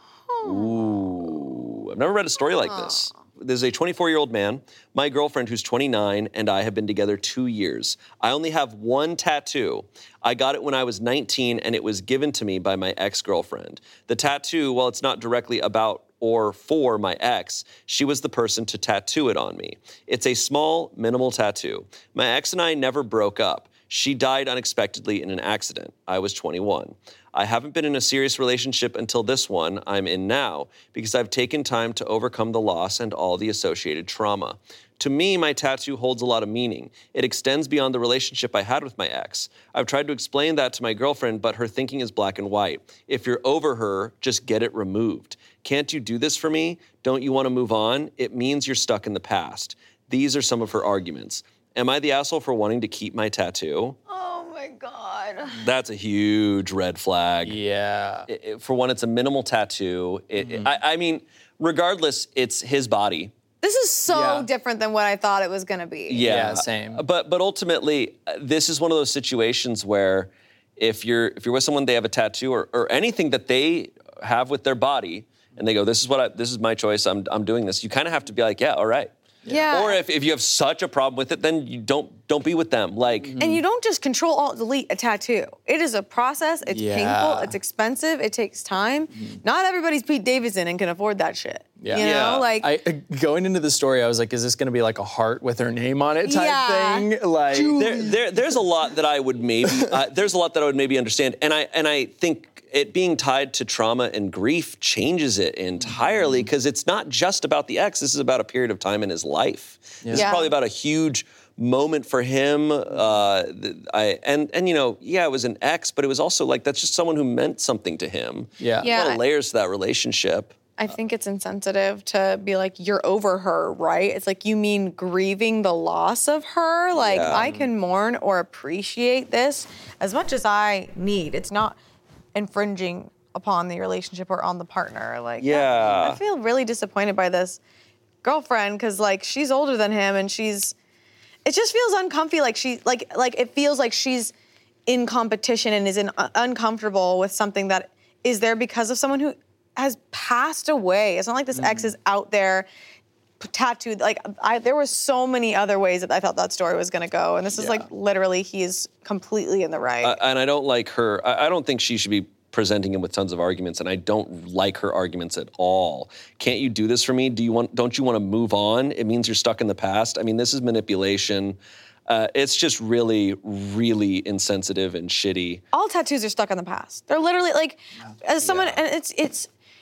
Ooh, I've never read a story like this. There's a twenty-four-year-old man, my girlfriend who's twenty-nine, and I have been together two years. I only have one tattoo. I got it when I was nineteen, and it was given to me by my ex-girlfriend. The tattoo, while it's not directly about or for my ex, she was the person to tattoo it on me. It's a small, minimal tattoo. My ex and I never broke up. She died unexpectedly in an accident. I was twenty-one. I haven't been in a serious relationship until this one I'm in now because I've taken time to overcome the loss and all the associated trauma. To me, my tattoo holds a lot of meaning. It extends beyond the relationship I had with my ex. I've tried to explain that to my girlfriend, but her thinking is black and white. If you're over her, just get it removed. Can't you do this for me? Don't you want to move on? It means you're stuck in the past. These are some of her arguments. Am I the asshole for wanting to keep my tattoo? Oh my God. That's a huge red flag. Yeah. It- it- for one, it's a minimal tattoo. It, it- I, I mean, regardless, it's his body. This is so Yeah. different than what I thought it was gonna be. Yeah, same. But but ultimately, uh, this is one of those situations where if you're if you're with someone, they have a tattoo or, or anything that they have with their body, and they go, "This is what I, this is my choice. I'm I'm doing this." You kind of have to be like, "Yeah, all right." Yeah. Or if, if you have such a problem with it, then you don't don't be with them. Like, And you don't just control alt delete a tattoo. It is a process. It's Yeah. painful. It's expensive. It takes time. Not everybody's Pete Davidson and can afford that shit. Yeah. You know, Yeah. like I, uh, going into the story, I was like, is this going to be like a heart with her name on it type Yeah. thing? Like, there, there, there's a lot that I would maybe, uh, there's a lot that I would maybe understand, and I, and I think it being tied to trauma and grief changes it entirely because it's not just about the ex. This is about a period of time in his life. This is Yeah. probably about a huge moment for him. Uh, th- I and and you know, yeah, it was an ex, but it was also like that's just someone who meant something to him. Yeah. Yeah. A lot of layers to that relationship. I think it's insensitive to be like, you're over her, right? It's like, you mean grieving the loss of her? Like, Yeah. I can mourn or appreciate this as much as I need. It's not infringing upon the relationship or on the partner. Like, Yeah. I feel really disappointed by this girlfriend because, like, she's older than him and she's, it just feels uncomfy. Like, she, like, like it feels like she's in competition and is in, uh, uncomfortable with something that is there because of someone who has passed away. It's not like this ex is out there p- tattooed. Like I, there were so many other ways that I thought that story was gonna go, and this is like literally he is completely in the right. Uh, and I don't like her. I, I don't think she should be presenting him with tons of arguments, and I don't like her arguments at all. Can't you do this for me? Do you want? Don't you want to move on? It means you're stuck in the past. I mean, this is manipulation. Uh, it's just really, really insensitive and shitty. All tattoos are stuck in the past. They're literally like, as someone, and it's it's.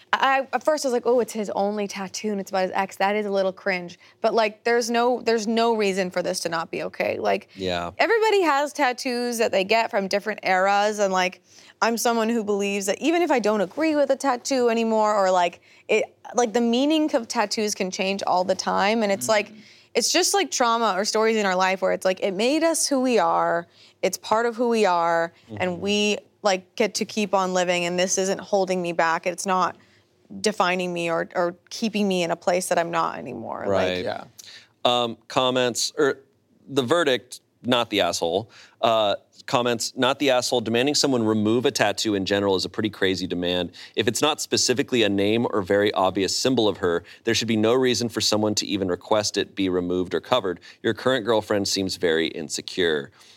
I at first I was like, oh, it's his only tattoo and it's about his ex. That is a little cringe. But like, there's no there's no reason for this to not be okay. Like, Yeah. everybody has tattoos that they get from different eras, and like, I'm someone who believes that even if I don't agree with a tattoo anymore, or like it, like the meaning of tattoos can change all the time, and it's like, it's just like trauma or stories in our life where it's like it made us who we are. It's part of who we are, and we like get to keep on living. And this isn't holding me back. It's not defining me or, or keeping me in a place that I'm not anymore. Right. Like, yeah. Um, comments, or the verdict, not the asshole. Uh, comments, not the asshole. Demanding someone remove a tattoo in general is a pretty crazy demand. If it's not specifically a name or very obvious symbol of her, there should be no reason for someone to even request it be removed or covered. Your current girlfriend seems very insecure.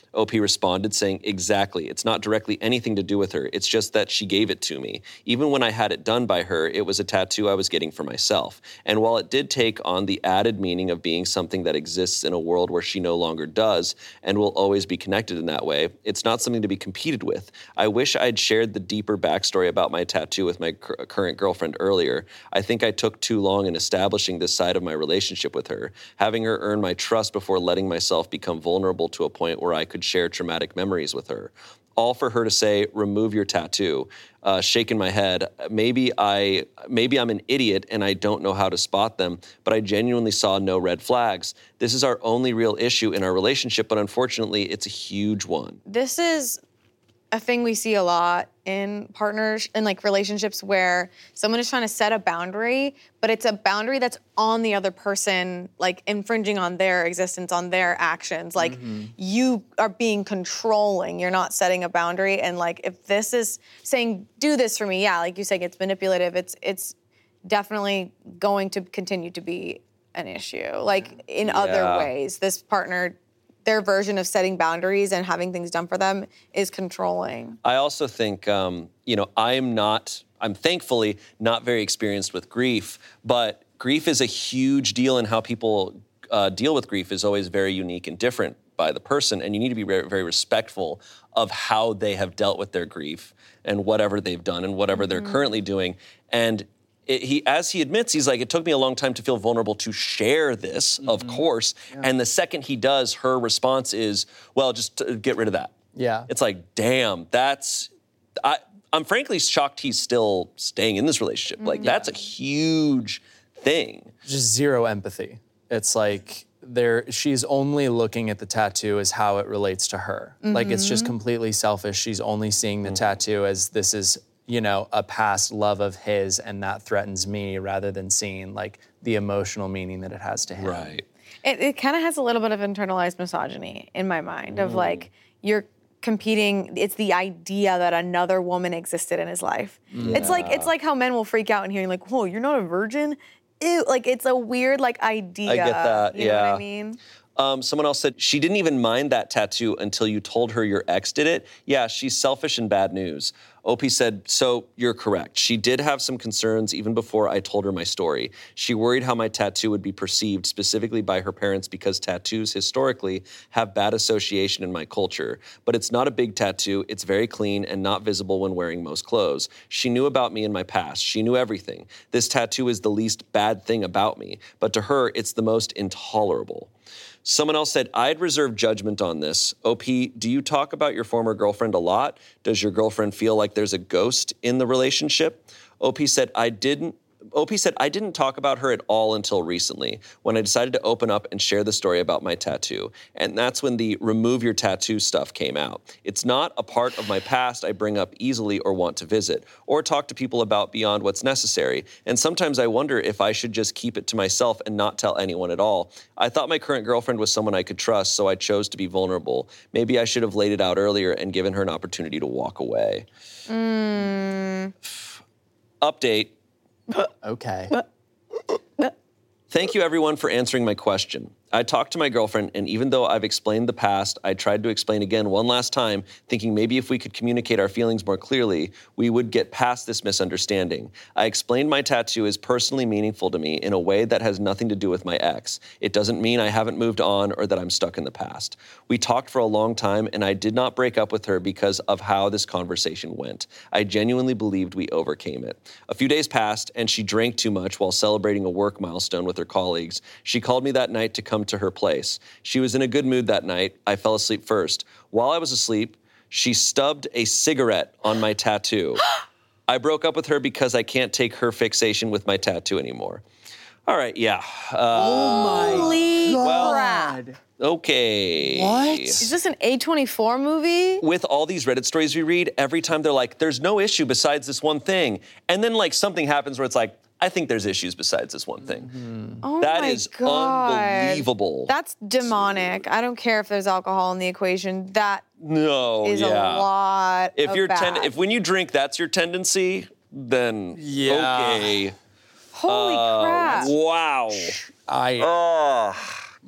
O P responded saying, exactly. It's not directly anything to do with her. It's just that she gave it to me. Even when I had it done by her, it was a tattoo I was getting for myself. And while it did take on the added meaning of being something that exists in a world where she no longer does and will always be connected in that way, it's not something to be competed with. I wish I'd shared the deeper backstory about my tattoo with my cur- current girlfriend earlier. I think I took too long in establishing this side of my relationship with her, having her earn my trust before letting myself become vulnerable to a point where I could share traumatic memories with her. All for her to say, remove your tattoo. Uh, shaking my head. Maybe I, maybe I'm an idiot and I don't know how to spot them, but I genuinely saw no red flags. This is our only real issue in our relationship, but unfortunately, it's a huge one. This is a thing we see a lot in partners and like relationships where someone is trying to set a boundary, but it's a boundary that's on the other person, like infringing on their existence, on their actions. Like mm-hmm. you are being controlling, you're not setting a boundary. And like, if this is saying, do this for me, yeah, like you saying it's manipulative, it's it's definitely going to continue to be an issue. Like in yeah. other ways, this partner, their version of setting boundaries and having things done for them is controlling. I also think, um, you know, I'm not, I'm thankfully not very experienced with grief, but grief is a huge deal, and how people uh, deal with grief is always very unique and different by the person, and you need to be very, very respectful of how they have dealt with their grief and whatever they've done and whatever mm-hmm. they're currently doing. And It, he, as he admits, he's like, it took me a long time to feel vulnerable to share this, mm-hmm. of course. Yeah. And the second he does, her response is, well, just uh, get rid of that. Yeah. It's like, damn, that's, I, I'm frankly shocked he's still staying in this relationship. Mm-hmm. Like, that's a huge thing. Just zero empathy. It's like, there, she's only looking at the tattoo as how it relates to her. Mm-hmm. Like, it's just completely selfish. She's only seeing the mm-hmm. tattoo as this is, you know, a past love of his, and that threatens me, rather than seeing like the emotional meaning that it has to him. Right. It, it kind of has a little bit of internalized misogyny in my mind mm. of like, you're competing, it's the idea that another woman existed in his life. Yeah. It's like, it's like how men will freak out and hearing like, whoa, you're not a virgin? Ew, like it's a weird like idea. I get that, you yeah. know what I mean? Um, someone else said, she didn't even mind that tattoo until you told her your ex did it. Yeah, she's selfish and bad news. O P said, so you're correct. She did have some concerns even before I told her my story. She worried how my tattoo would be perceived specifically by her parents because tattoos historically have bad association in my culture. But it's not a big tattoo. It's very clean and not visible when wearing most clothes. She knew about me in my past. She knew everything. This tattoo is the least bad thing about me, but to her, it's the most intolerable. Someone else said, I'd reserve judgment on this. O P, do you talk about your former girlfriend a lot? Does your girlfriend feel like there's a ghost in the relationship? O P said, I didn't. O P said, I didn't talk about her at all until recently, when I decided to open up and share the story about my tattoo. And that's when the remove your tattoo stuff came out. It's not a part of my past I bring up easily or want to visit, or talk to people about beyond what's necessary. And sometimes I wonder if I should just keep it to myself and not tell anyone at all. I thought my current girlfriend was someone I could trust, so I chose to be vulnerable. Maybe I should have laid it out earlier and given her an opportunity to walk away. Mm. Update. Okay. Thank you, everyone, for answering my question. I talked to my girlfriend, and even though I've explained the past, I tried to explain again one last time, thinking maybe if we could communicate our feelings more clearly, we would get past this misunderstanding. I explained my tattoo is personally meaningful to me in a way that has nothing to do with my ex. It doesn't mean I haven't moved on or that I'm stuck in the past. We talked for a long time, and I did not break up with her because of how this conversation went. I genuinely believed we overcame it. A few days passed, and she drank too much while celebrating a work milestone with her colleagues. She called me that night to come to her place. She was in a good mood that night. I fell asleep first. While I was asleep, she stubbed a cigarette on my tattoo. I broke up with her because I can't take her fixation with my tattoo anymore. All right, yeah. Uh, oh my Holy well, crap. Okay. What? Is this an A twenty-four movie? With all these Reddit stories we read, every time they're like, there's no issue besides this one thing. And then like something happens where it's like, I think there's issues besides this one thing. Mm-hmm. Oh that my is God. unbelievable. That's demonic. I don't care if there's alcohol in the equation. That no, is yeah. a lot if of you're bad. Ten- if when you drink, that's your tendency, then yeah. okay. Holy uh, crap. Wow. I oh.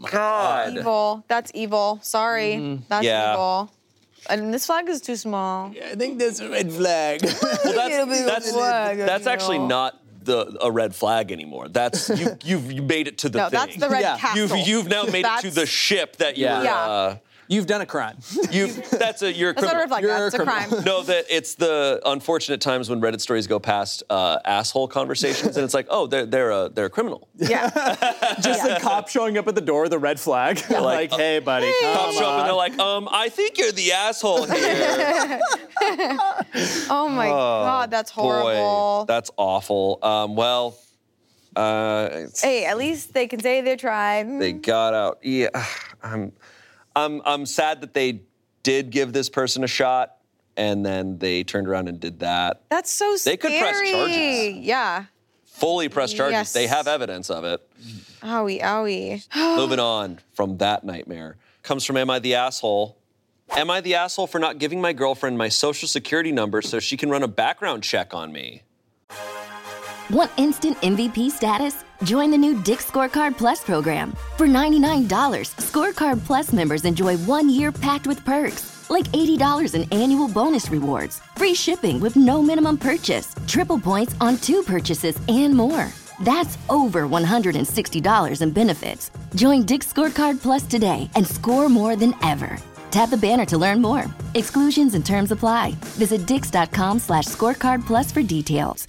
God. Evil. That's evil. Sorry. Mm-hmm. That's Yeah. evil. And this flag is too small. I think that's a red flag. Well, that's that's, flag, that's you actually know. not the a red flag anymore. That's you you've you made it to the No, thing. that's the red Yeah. castle. You've you've now made it to That's- the ship that you Yeah. were. Yeah. Uh, You've done a crime. you that's a you're a That's not a criminal. red flag. You're That's a a crime. criminal. No, that it's the unfortunate times when Reddit stories go past uh, asshole conversations, and it's like, oh, they're they're a they're a criminal. Yeah. Just the cop showing up at the door, the red flag. like, hey, buddy, Hey. come Cops show up and on. they're like, um, I think you're the asshole here. Oh my God, that's horrible. Boy, that's awful. Um, well, uh, it's- Hey, at least they can say they tried. they got out. Yeah, I'm, I'm, I'm sad that they did give this person a shot, and then they turned around and did that. That's so They scary. could press charges. Yeah. Fully press charges. Yes. They have evidence of it. Owie, owie. Moving on from that nightmare comes from Am I the Asshole? Am I the asshole for not giving my girlfriend my social security number so she can run a background check on me? Want instant M V P status? Join the new Dick's Scorecard Plus program. For ninety-nine dollars, Scorecard Plus members enjoy one year packed with perks, like eighty dollars in annual bonus rewards, free shipping with no minimum purchase, triple points on two purchases, and more. That's over one hundred sixty dollars in benefits. Join Dick's Scorecard Plus today and score more than ever. Tap the banner to learn more. Exclusions and terms apply. Visit dix.com slash scorecard plus for details.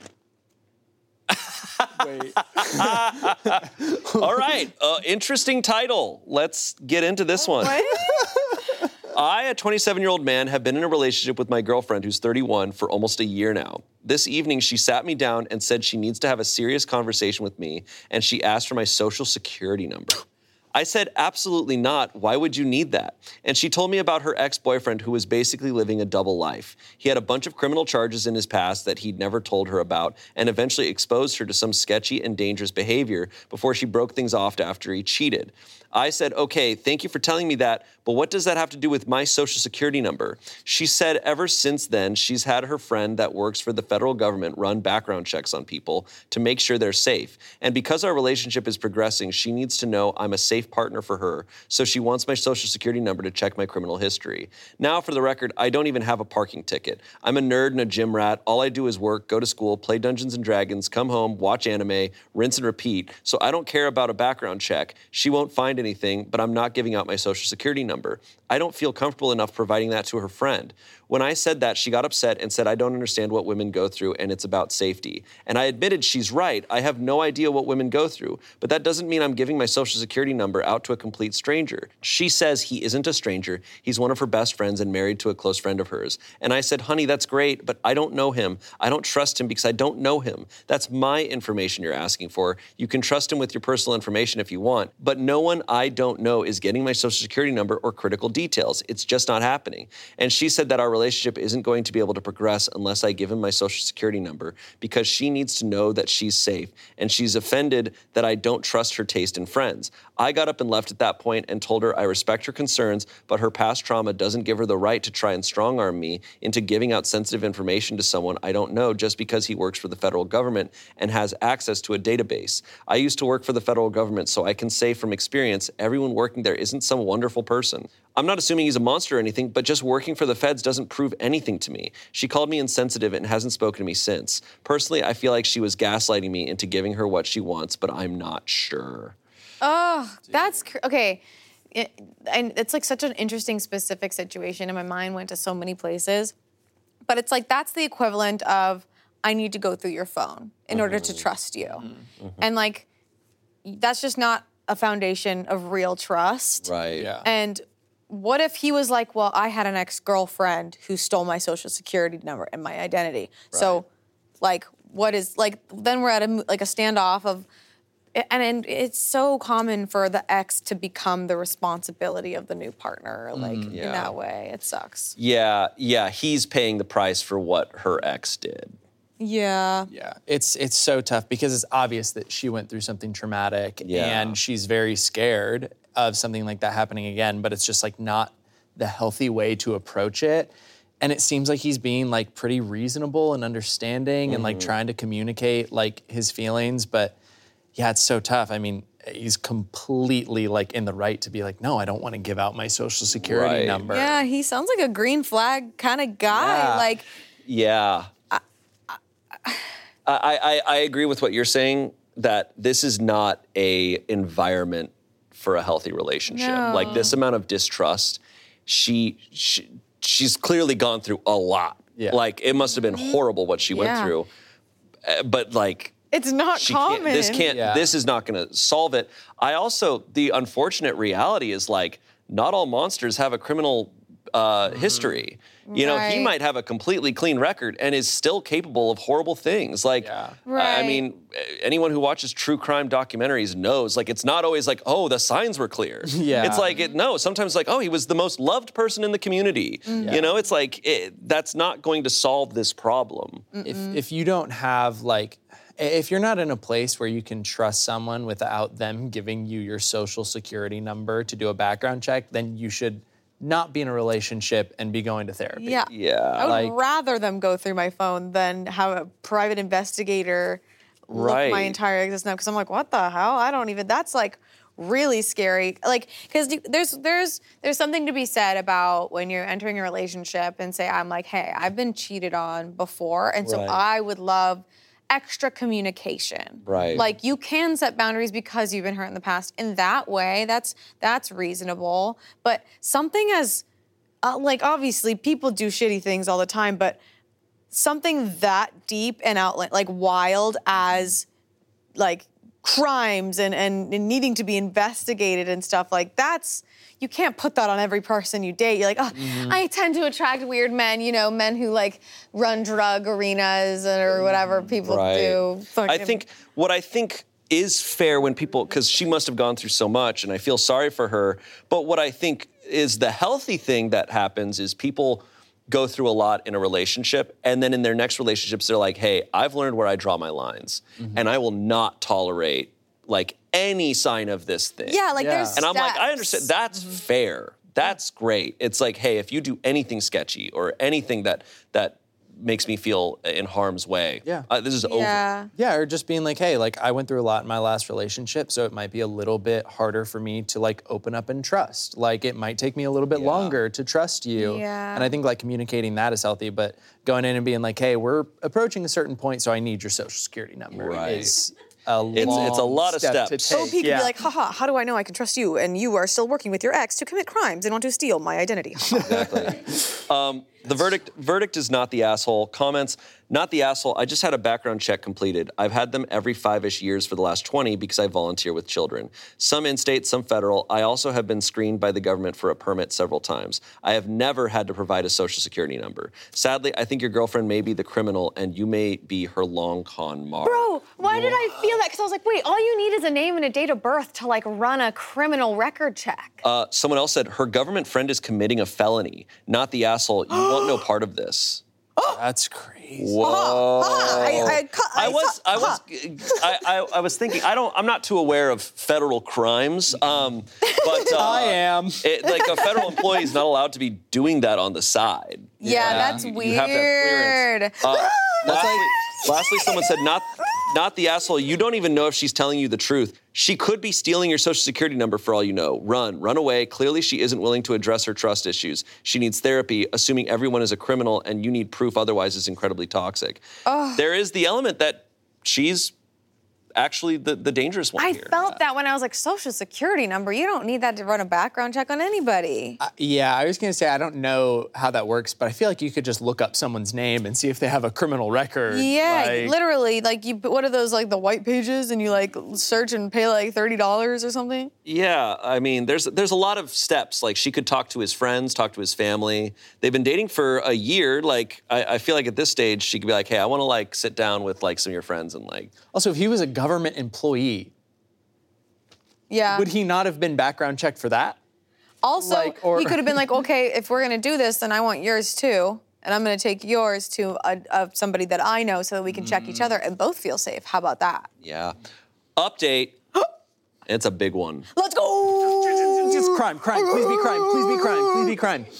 Wait. All right, uh, interesting title. Let's get into this one. I, a twenty-seven-year-old man, have been in a relationship with my girlfriend who's thirty-one for almost a year now. This evening, she sat me down and said she needs to have a serious conversation with me, and she asked for my social security number. I said, absolutely not. Why would you need that? And she told me about her ex-boyfriend who was basically living a double life. He had a bunch of criminal charges in his past that he'd never told her about and eventually exposed her to some sketchy and dangerous behavior before she broke things off after he cheated. I said, okay, thank you for telling me that, but what does that have to do with my social security number? She said ever since then, she's had her friend that works for the federal government run background checks on people to make sure they're safe. And because our relationship is progressing, she needs to know I'm a safe partner for her, so she wants my social security number to check my criminal history. Now, for the record, I don't even have a parking ticket. I'm a nerd and a gym rat. All I do is work, go to school, play Dungeons and Dragons, come home, watch anime, rinse and repeat, so I don't care about a background check. She won't find anything, but I'm not giving out my social security number. I don't feel comfortable enough providing that to her friend. When I said that, she got upset and said I don't understand what women go through and it's about safety. And I admitted she's right. I have no idea what women go through, but that doesn't mean I'm giving my social security number out to a complete stranger. She says he isn't a stranger. He's one of her best friends and married to a close friend of hers. And I said, honey, that's great, but I don't know him. I don't trust him because I don't know him. That's my information you're asking for. You can trust him with your personal information if you want, but no one I don't know is getting my social security number or critical details. It's just not happening. And she said that our relationship isn't going to be able to progress unless I give him my social security number because she needs to know that she's safe. And she's offended that I don't trust her taste in friends. I got up and left at that point and told her I respect her concerns, but her past trauma doesn't give her the right to try and strong-arm me into giving out sensitive information to someone I don't know just because he works for the federal government and has access to a database. I used to work for the federal government, so I can say from experience, everyone working there isn't some wonderful person. I'm not assuming he's a monster or anything, but just working for the feds doesn't prove anything to me. She called me insensitive and hasn't spoken to me since. Personally, I feel like she was gaslighting me into giving her what she wants, but I'm not sure. Oh, that's cr- okay. It, and it's like such an interesting, specific situation, and my mind went to so many places. But it's like that's the equivalent of I need to go through your phone in order to trust you, Mm-hmm. and like that's just not a foundation of real trust. Right. Yeah. And what if he was like, well, I had an ex-girlfriend who stole my social security number and my identity. So, like, what is like? Then we're at a like a standoff of. And, and it's so common for the ex to become the responsibility of the new partner, like in Yeah. that way. It sucks. Yeah, yeah, he's paying the price for what her ex did. Yeah. Yeah, it's it's so tough because it's obvious that she went through something traumatic Yeah. and she's very scared of something like that happening again, but it's just like not the healthy way to approach it. And it seems like he's being like pretty reasonable and understanding and like trying to communicate like his feelings, but yeah, it's so tough. I mean, he's completely like in the right to be like, no, I don't want to give out my social security Right. number. Yeah, he sounds like a green flag kind of guy. Yeah. Like, Yeah. I, I, I agree with what you're saying, that this is not a environment for a healthy relationship. No. Like this amount of distrust, she, she she's clearly gone through a lot. Yeah. Like it must have been horrible what she went Yeah. through. Uh, but like it's not she common. can't, this can't Yeah. this is not going to solve it. I also, the unfortunate reality is like not all monsters have a criminal uh, history. You know, he Right. might have a completely clean record and is still capable of horrible things. Like, Yeah. I- I Right. mean, anyone who watches true crime documentaries knows, like, it's not always like, oh, the signs were clear. Yeah. It's like, it, no, sometimes like, oh, he was the most loved person in the community. Mm-hmm. You know, it's like, it, that's not going to solve this problem. If if you don't have like, if you're not in a place where you can trust someone without them giving you your social security number to do a background check, then you should not be in a relationship and be going to therapy. Yeah. Yeah. I would Like- rather them go through my phone than have a private investigator look my Right. entire existence up. Because I'm like, what the hell? I don't even. That's like really scary. Like, because there's there's there's something to be said about when you're entering a relationship and say, I'm like, hey, I've been cheated on before, and so Right. I would love extra communication. Right. Like you can set boundaries because you've been hurt in the past. In that way, that's that's reasonable. But something as uh, like obviously people do shitty things all the time, but something that deep and outland like wild as like crimes and, and and needing to be investigated and stuff like that's you can't put that on every person you date. You're like, oh, I tend to attract weird men, you know, men who like run drug arenas or whatever people Right. do. I Fucking- think what I think is fair when people, because she must have gone through so much and I feel sorry for her, but what I think is the healthy thing that happens is people go through a lot in a relationship and then in their next relationships they're like, hey, I've learned where I draw my lines and I will not tolerate like any sign of this thing. yeah, like Yeah. there's And I'm like, I steps. understand. That's fair. That's great. It's like, hey, if you do anything sketchy or anything that that makes me feel in harm's way, Yeah. uh, this is over. Yeah. Yeah, or just being like, hey, like I went through a lot in my last relationship, so it might be a little bit harder for me to like open up and trust. Like it might take me a little bit Yeah. longer to trust you. Yeah. And I think like communicating that is healthy, but going in and being like, hey, we're approaching a certain point, so I need your social security number Right. is a It's- long it's a lot of step steps. to O take. P could Yeah. be like, haha, how do I know I can trust you and you are still working with your ex to commit crimes and want to steal my identity? Exactly. um, the verdict verdict is not the asshole. Comments, not the asshole. I just had a background check completed. I've had them every five-ish years for the last twenty because I volunteer with children. Some in-state, some federal. I also have been screened by the government for a permit several times. I have never had to provide a social security number. Sadly, I think your girlfriend may be the criminal and you may be her long con mar. Bro, why did I feel that? Because I was like, wait, all you need is a name and a date of birth to like run a criminal record check. Uh, someone else said her government friend is committing a felony. Not the asshole. You want no part of this. That's crazy. Whoa. I, I, cut- I I was, cut- I was, I, I, I was thinking. I don't. I'm not too aware of federal crimes. Um, but uh, I am. It, like a federal employee is not allowed to be doing that on the side. Yeah, that's You- weird. you have to have clearance. Uh, lastly, lastly, someone said not. Not the asshole. You don't even know if she's telling you the truth. She could be stealing your social security number for all you know. Run, run away. Clearly, she isn't willing to address her trust issues. She needs therapy, assuming everyone is a criminal and you need proof, otherwise it's incredibly toxic. There is the element that she's actually the, the dangerous one I here. felt that when I was like, social security number, you don't need that to run a background check on anybody. Yeah, I was gonna say I don't know how that works, but I feel like you could just look up someone's name and see if they have a criminal record. Yeah, Like, literally, like you, what are those, like the white pages and you like search and pay like thirty dollars or something? Yeah, I mean, there's there's a lot of steps. Like, she could talk to his friends, talk to his family. They've been dating for a year. Like, I, I feel like at this stage, she could be like, hey, I want to, like, sit down with, like, some of your friends and, like... Also, if he was a government employee, Yeah. would he not have been background checked for that? Also, like, or- he could have been like, okay, if we're gonna do this, then I want yours too. And I'm gonna take yours to a, a, somebody that I know so that we can check each other and both feel safe. How about that? Yeah. Update. It's a big one. Let's go! Just crime, crime, please be crime, please be crime, please be crime.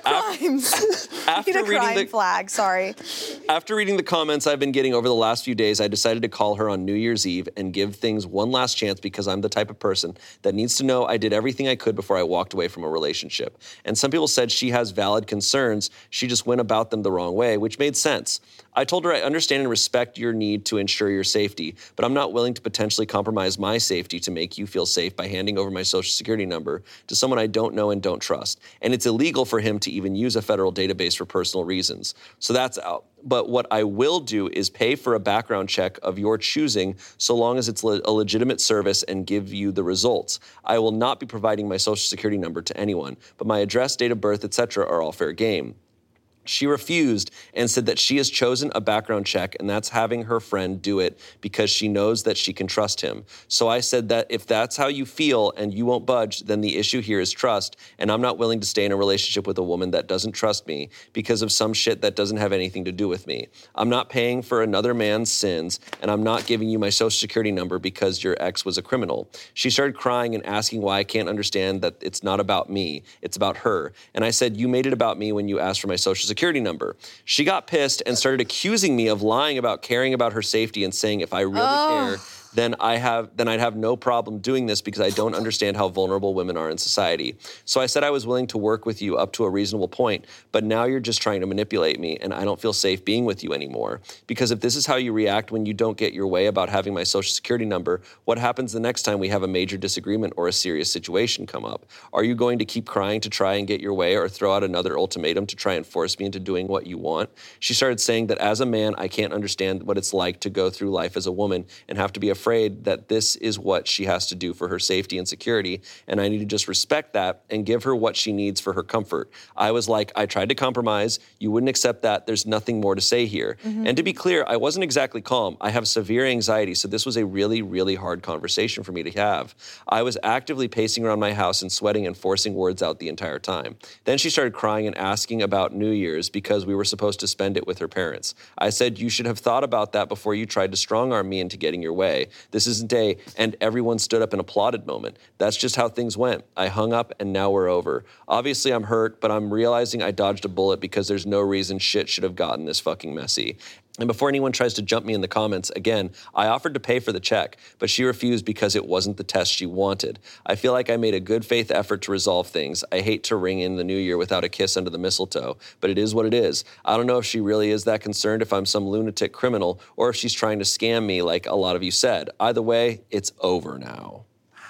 crimes. After Need a reading crime the flag, sorry. After reading the comments I've been getting over the last few days, I decided to call her on New Year's Eve and give things one last chance because I'm the type of person that needs to know I did everything I could before I walked away from a relationship. And some people said she has valid concerns, she just went about them the wrong way, which made sense. I told her I understand and respect your need to ensure your safety, but I'm not willing to potentially compromise my safety to make you feel safe by handing over my social security number to someone I don't know and don't trust. And it's illegal for him to even use a federal database for personal reasons. So that's out. But what I will do is pay for a background check of your choosing so long as it's le- a legitimate service and give you the results. I will not be providing my social security number to anyone, but my address, date of birth, et cetera are all fair game. She refused and said that she has chosen a background check and that's having her friend do it because she knows that she can trust him. So I said that if that's how you feel and you won't budge, then the issue here is trust, and I'm not willing to stay in a relationship with a woman that doesn't trust me because of some shit that doesn't have anything to do with me. I'm not paying for another man's sins, and I'm not giving you my social security number because your ex was a criminal. She started crying and asking why I can't understand that it's not about me, it's about her. And I said, you made it about me when you asked for my social security security number. She got pissed and started accusing me of lying about caring about her safety and saying if I really Oh. care, then I have then I'd have no problem doing this because I don't understand how vulnerable women are in society. So I said I was willing to work with you up to a reasonable point, but now you're just trying to manipulate me and I don't feel safe being with you anymore. Because if this is how you react when you don't get your way about having my social security number, what happens the next time we have a major disagreement or a serious situation come up? Are you going to keep crying to try and get your way or throw out another ultimatum to try and force me into doing what you want? She started saying that as a man, I can't understand what it's like to go through life as a woman and have to be afraid that this is what she has to do for her safety and security, and I need to just respect that and give her what she needs for her comfort. I was like, I tried to compromise. You wouldn't accept that. There's nothing more to say here. Mm-hmm. And to be clear, I wasn't exactly calm. I have severe anxiety, so this was a really, really hard conversation for me to have. I was actively pacing around my house and sweating and forcing words out the entire time. Then she started crying and asking about New Year's because we were supposed to spend it with her parents. I said, you should have thought about that before you tried to strong-arm me into getting your way. This isn't a, and everyone stood up and applauded moment. That's just how things went. I hung up and now we're over. Obviously I'm hurt, but I'm realizing I dodged a bullet because there's no reason shit should have gotten this fucking messy. And before anyone tries to jump me in the comments, again, I offered to pay for the check, but she refused because it wasn't the test she wanted. I feel like I made a good faith effort to resolve things. I hate to ring in the new year without a kiss under the mistletoe, but it is what it is. I don't know if she really is that concerned if I'm some lunatic criminal or if she's trying to scam me like a lot of you said. Either way, it's over now.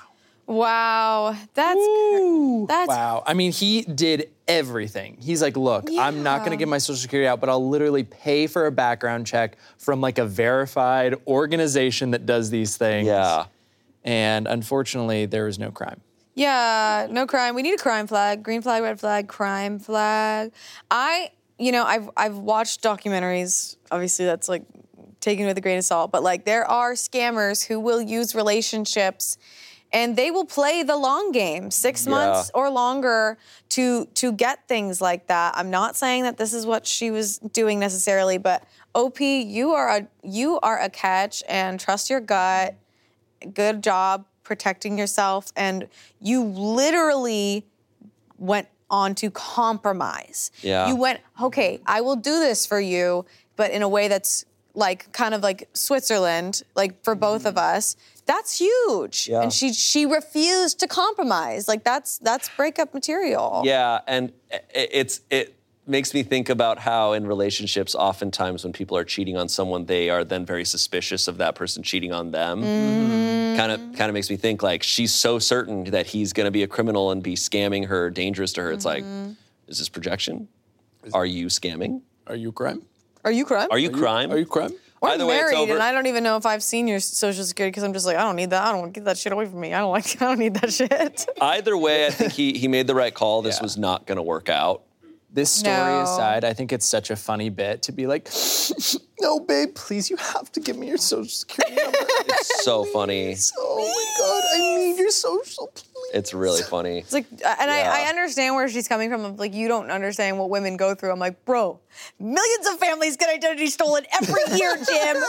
Wow, that's cr- that's Wow. I mean, he did everything. He's like, look, I'm not going to give my social security out, but I'll literally pay for a background check from like a verified organization that does these things. Yeah. And unfortunately, there was no crime. Yeah, no crime. We need a crime flag. Green flag, red flag, crime flag. I, you know, I've I've watched documentaries. Obviously, that's like taken with a grain of salt. But like, there are scammers who will use relationships, and they will play the long game, six Yeah. months or longer, to to get things like that. I'm not saying that this is what she was doing necessarily, but O P, you are a you are a catch, and trust your gut. Good job protecting yourself, and you literally went on to compromise. Yeah. You went, okay, I will do this for you, but in a way that's like kind of like Switzerland, like for both of us. That's huge. Yeah. And she she refused to compromise. Like that's that's breakup material. Yeah, and it, it's it makes me think about how in relationships, oftentimes when people are cheating on someone, they are then very suspicious of that person cheating on them. Kind of kind of makes me think like she's so certain that he's going to be a criminal and be scamming her, dangerous to her. It's like, is this projection? Are you scamming? Are you crime? Are you crime? Are you crime? Are you crime? We're Either way, it's married, over. and I don't even know if I've seen your social security because I'm just like, I don't need that. I don't get that shit away from me. I don't like. I don't need that shit. Either way, I think he he made the right call. This Yeah. was not going to work out. This story No. aside, I think it's such a funny bit to be like, no, babe, please, you have to give me your social security number. It's so funny. Oh my God, I need your social, please. It's really funny. It's like, and Yeah. I, I understand where she's coming from. Like, you don't understand what women go through. I'm like, bro, millions of families get identity stolen every year, Jim.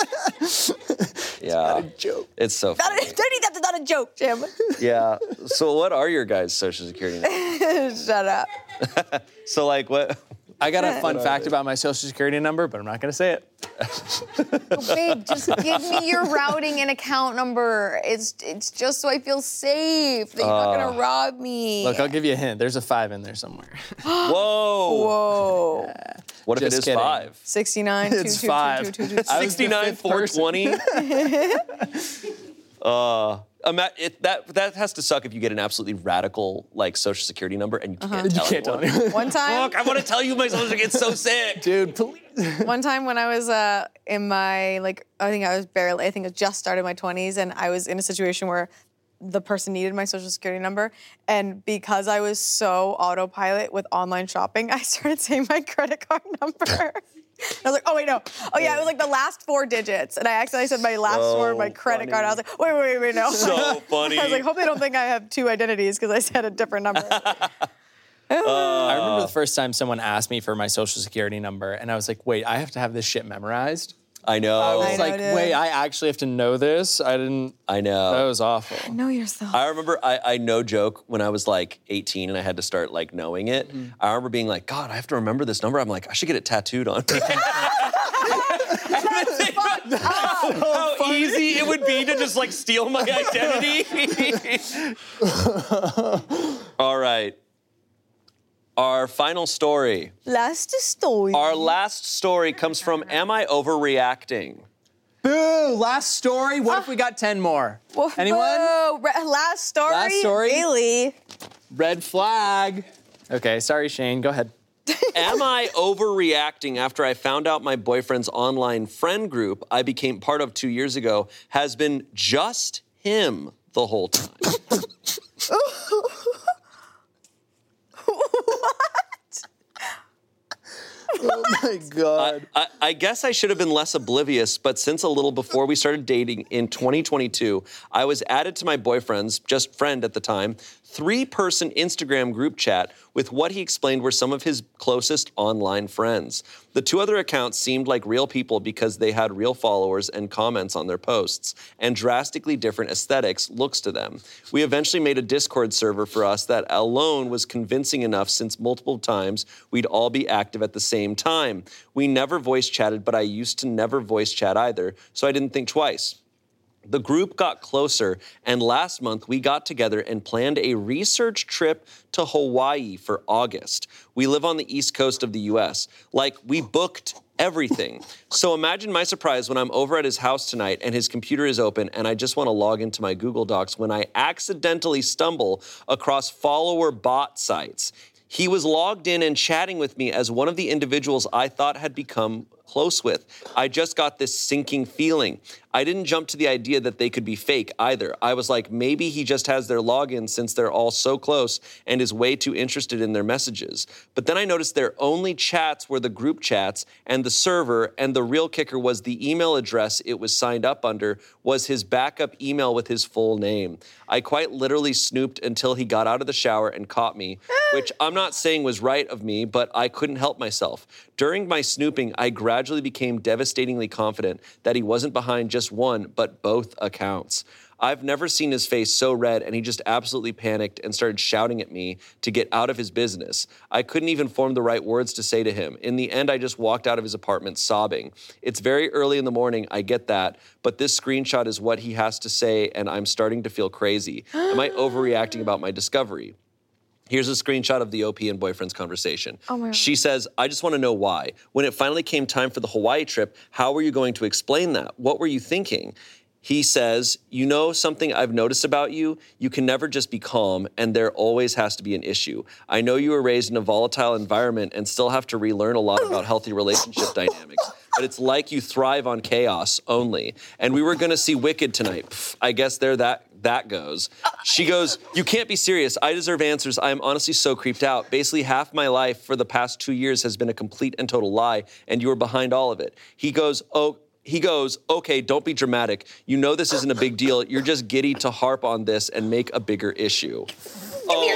Yeah. Joke. It's so Not a, funny. Daddy, that's not a joke, Jim. Yeah. So what are your guys' social security numbers? Shut up. So like what? I got a fun fact about my social security number, but I'm not gonna say it. Oh, babe, just give me your routing and account number. It's it's just so I feel safe that you're not gonna rob me. Look, I'll give you a hint. There's a five in there somewhere. Whoa. Whoa. What if Just it is kidding. five? sixty-nine, It's five. two, two, two, two, two, I was the sixty-nine, fifth four person. twenty. uh, ima- it, that that has to suck if you get an absolutely radical like social security number and you can't You tell can't tell anyone. anyone. One time, Look, I want to tell you my social security. It's so sick. Dude, please. one time when I was uh, in my, like, I think I was barely, I think I just started my twenties, and I was in a situation where the person needed my social security number. And because I was so autopilot with online shopping, I started saying my credit card number. I was like, oh, wait, no. Oh, yeah, it was like the last four digits. And I accidentally said my last So four of my credit funny. card. I was like, wait, wait, wait, no. So funny. I was like, hope they don't think I have two identities because I said a different number. I remember the first time someone asked me for my social security number, and I was like, wait, I have to have this shit memorized? I know. I was I know, like, dude. wait, I actually have to know this? I didn't. I know. That was awful. Know yourself. I remember, I, I no joke, when I was like eighteen and I had to start like knowing it, Mm-hmm. I remember being like, God, I have to remember this number. I'm like, I should get it tattooed on me. How easy it would be to just like steal my identity. All right. Our final story. Last story. Our last story comes from Am I Overreacting? Boo! Last story. What if we got ten more? Whoa, Anyone? whoa, re- last story? Last story? Really? Red flag. Okay, sorry, Shane. Go ahead. Am I overreacting after I found out my boyfriend's online friend group I became part of two years ago has been just him the whole time? Oh my God. I, I guess I should have been less oblivious, but since a little before we started dating in twenty twenty-two, I was added to my boyfriend's, just friend at the time, three-person Instagram group chat with what he explained were some of his closest online friends. The two other accounts seemed like real people because they had real followers and comments on their posts, and drastically different aesthetics, looks to them. We eventually made a Discord server for us that alone was convincing enough since multiple times we'd all be active at the same time. We never voice chatted, but I used to never voice chat either, so I didn't think twice. The group got closer, and last month we got together and planned a research trip to Hawaii for August. We live on the East Coast of the U S. Like, we booked everything. So imagine my surprise when I'm over at his house tonight and his computer is open and I just want to log into my Google Docs when I accidentally stumble across follower bot sites. He was logged in and chatting with me as one of the individuals I thought had become close with. I just got this sinking feeling. I didn't jump to the idea that they could be fake either. I was like, maybe he just has their login since they're all so close and is way too interested in their messages. But then I noticed their only chats were the group chats and the server, and the real kicker was the email address it was signed up under was his backup email with his full name. I quite literally snooped until he got out of the shower and caught me, which I'm not saying was right of me, but I couldn't help myself. During my snooping, I gradually became devastatingly confident that he wasn't behind just one, but both accounts. I've never seen his face so red, and he just absolutely panicked and started shouting at me to get out of his business. I couldn't even form the right words to say to him. In the end, I just walked out of his apartment sobbing. It's very early in the morning, I get that, but this screenshot is what he has to say, and I'm starting to feel crazy. Am I overreacting about my discovery? Here's a screenshot of the O P and boyfriend's conversation. Oh my God. She says, I just want to know why. When it finally came time for the Hawaii trip, how were you going to explain that? What were you thinking? He says, you know something I've noticed about you? You can never just be calm, and there always has to be an issue. I know you were raised in a volatile environment and still have to relearn a lot about healthy relationship dynamics, but it's like you thrive on chaos only. And we were going to see Wicked tonight. Pff, I guess there that that goes. She goes, you can't be serious. I deserve answers. I am honestly so creeped out. Basically, half my life for the past two years has been a complete and total lie, and you were behind all of it. He goes, oh, He goes, okay, don't be dramatic. You know this isn't a big deal. You're just giddy to harp on this and make a bigger issue. Give me your shoe.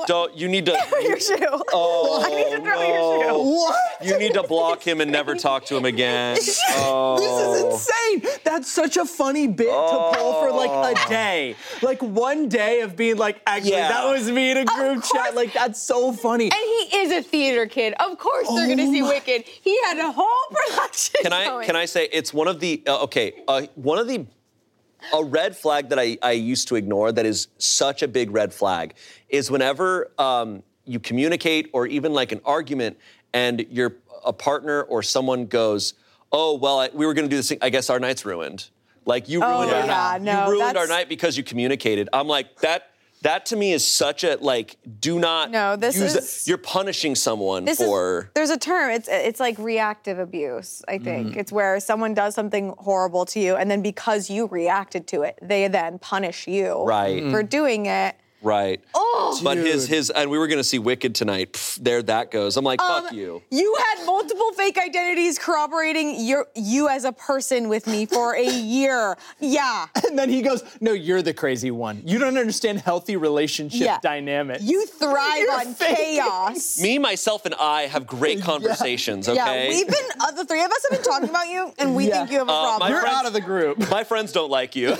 Don't, you need to. Throw your shoe. Oh, I need to throw no. your shoe. What? You need to block him and never talk to him again. Oh. This is insane. That's such a funny bit to pull for like a day. Like one day of being like, actually, Yeah. that was me in a group course. chat. Like, that's so funny. And he is a theater kid. Of course they're going to see Wicked. He had a whole production Can I going. can I say it's one of the uh, okay uh, one of the a red flag that I, I used to ignore that is such a big red flag is whenever um, you communicate or even like an argument and your a partner or someone goes, oh well I, we were going to do this thing, I guess our night's ruined. Like you ruined Oh, our yeah, no, you ruined that's- our night because you communicated. I'm like that. That to me is such a like. Do not. No, this use is- it. You're punishing someone This for. is, there's a term. It's it's like reactive abuse. I think Mm-hmm. it's where someone does something horrible to you, and then because you reacted to it, they then punish you Right. for doing it. Right. Oh, But his his and we were gonna see Wicked tonight. Pff, there that goes. I'm like, fuck Um, you. You had multiple fake identities corroborating your you as a person with me for a year. Yeah. And then he goes, no, you're the crazy one. You don't understand healthy relationship Yeah. dynamics. You thrive You're on fake. chaos. Me, myself, and I have great conversations. Okay. Yeah, we've been, uh, the three of us have been talking about you, and we Yeah. think you have a Uh, my problem. You're friends- out of the group. My friends don't like you.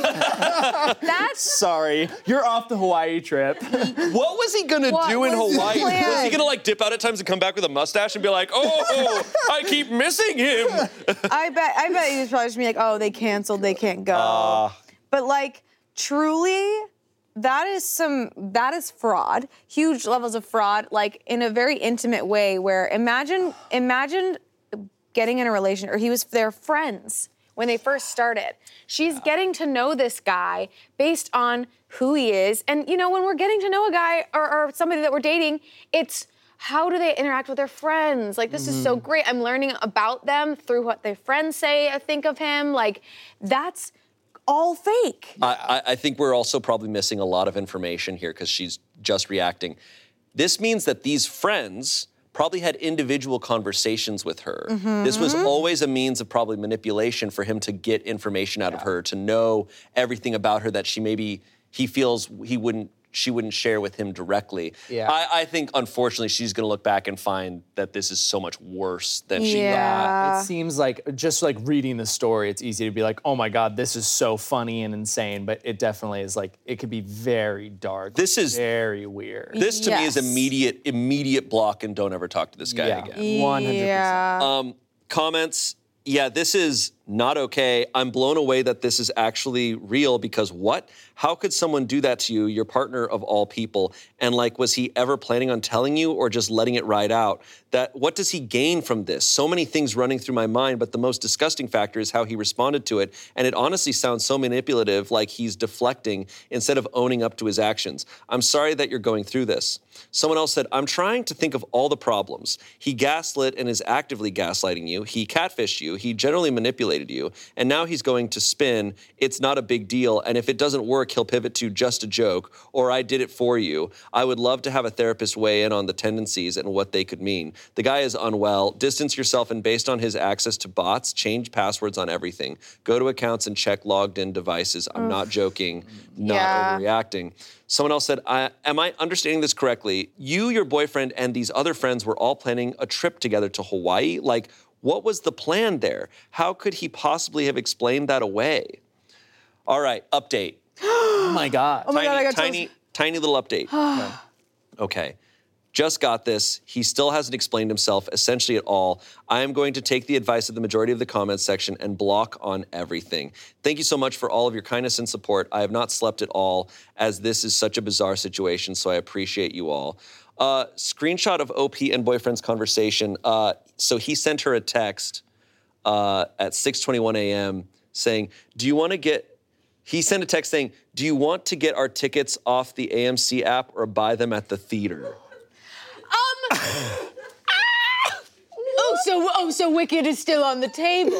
That's Sorry. You're off the Hawaii trip. What was he gonna What do in was the Hawaii? plan? Was he gonna like dip out at times and come back with a mustache and be like, oh, I keep missing him? I bet I bet he was probably just be like, oh, they canceled, they can't go. Uh. But like, truly, that is some that is fraud. Huge levels of fraud, like in a very intimate way. Where imagine imagine getting in a relation, or he was their friends when they first started. She's getting to know this guy based on who he is, and you know, when we're getting to know a guy or, or somebody that we're dating, it's how do they interact with their friends? Like, this is so great. I'm learning about them through what their friends say, I think of him. Like, that's all fake. I, I I think we're also probably missing a lot of information here because she's just reacting. This means that these friends probably had individual conversations with her. This was always a means of probably manipulation for him to get information out of her, to know everything about her that she maybe he feels he wouldn't she wouldn't share with him directly. Yeah. I, I think unfortunately she's gonna look back and find that this is so much worse than she Yeah. thought. Uh, it seems like just like reading the story, it's easy to be like, oh my God, this is so funny and insane. But it definitely is like, it could be very dark. This is- very weird. This to me is Yes. immediate, immediate block and don't ever talk to this guy yeah, again. one hundred percent. Yeah. Um, comments, yeah, this is not okay. I'm blown away that this is actually real because what? How could someone do that to you, your partner of all people? And like, was he ever planning on telling you or just letting it ride out? That what does he gain from this? So many things running through my mind, but the most disgusting factor is how he responded to it. And it honestly sounds so manipulative, like he's deflecting instead of owning up to his actions. I'm sorry that you're going through this. Someone else said, I'm trying to think of all the problems. He gaslit and is actively gaslighting you. He catfished you. He generally manipulated you. And now he's going to spin, it's not a big deal. And if it doesn't work, he'll pivot to just a joke or I did it for you. I would love to have a therapist weigh in on the tendencies and what they could mean. The guy is unwell. Distance yourself and based on his access to bots, change passwords on everything. Go to accounts and check logged in devices. I'm not joking, not Yeah. overreacting. Someone else said, I, am I understanding this correctly? You, your boyfriend, and these other friends were all planning a trip together to Hawaii? Like, what was the plan there? How could he possibly have explained that away? All right, update. Oh my God. Oh my tiny, God, I got tiny, tiny little update. Okay. Just got this. He still hasn't explained himself essentially at all. I am going to take the advice of the majority of the comments section and block on everything. Thank you so much for all of your kindness and support. I have not slept at all as this is such a bizarre situation, so I appreciate you all. Uh, screenshot of O P and boyfriend's conversation. Uh, so he sent her a text uh, at six twenty-one a.m. saying, do you want to get, he sent a text saying, do you want to get our tickets off the A M C app or buy them at the theater? Um. ah! Oh, so oh, so Wicked is still on the table.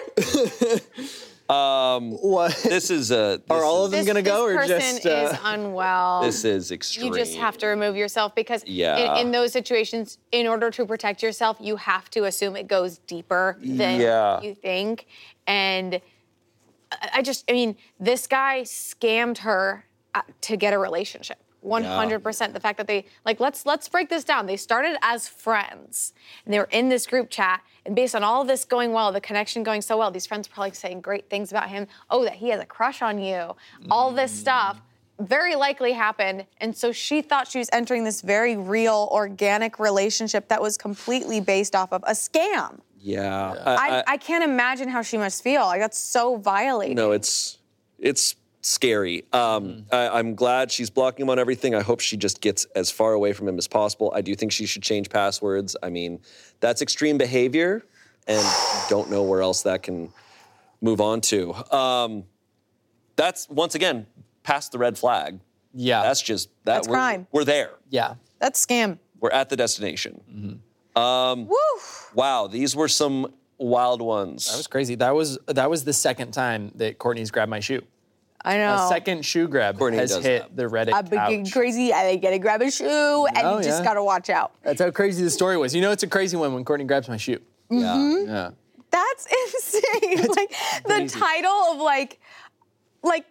What? This is a. This Are all of is, them This, gonna go this or person just? Uh, is unwell. This is extreme. You just have to remove yourself because Yeah. in, in those situations, in order to protect yourself, you have to assume it goes deeper than Yeah. you think. And I I just, I mean, this guy scammed her uh, to get a relationship. one hundred percent. The fact that they, like, let's let's break this down. They started as friends, and they were in this group chat, and based on all of this going well, the connection going so well, these friends were probably saying great things about him. Oh, that he has a crush on you. All this stuff very likely happened, and so she thought she was entering this very real, organic relationship that was completely based off of a scam. Yeah. I, I, I can't imagine how she must feel. Like, that's so violating. No, it's it's scary. Um, I, I'm glad she's blocking him on everything. I hope she just gets as far away from him as possible. I do think she should change passwords. I mean, that's extreme behavior, and don't know where else that can move on to. Um, that's, once again, past the red flag. Yeah. That's just, that That's we're, crime. We're there. Yeah. That's scam. We're at the destination. Mm-hmm. Um, Woo! Wow, these were some wild ones. That was crazy. That was that was the second time that Courtney's grabbed my shoe. I know. A second shoe grab Courtney has does hit that. the Reddit I've been getting couch. crazy. I gotta grab a shoe, and Oh, you just yeah. gotta watch out. That's how crazy the story was. You know, it's a crazy one when Courtney grabs my shoe. Yeah. Yeah. That's insane. Like the crazy. title of like, like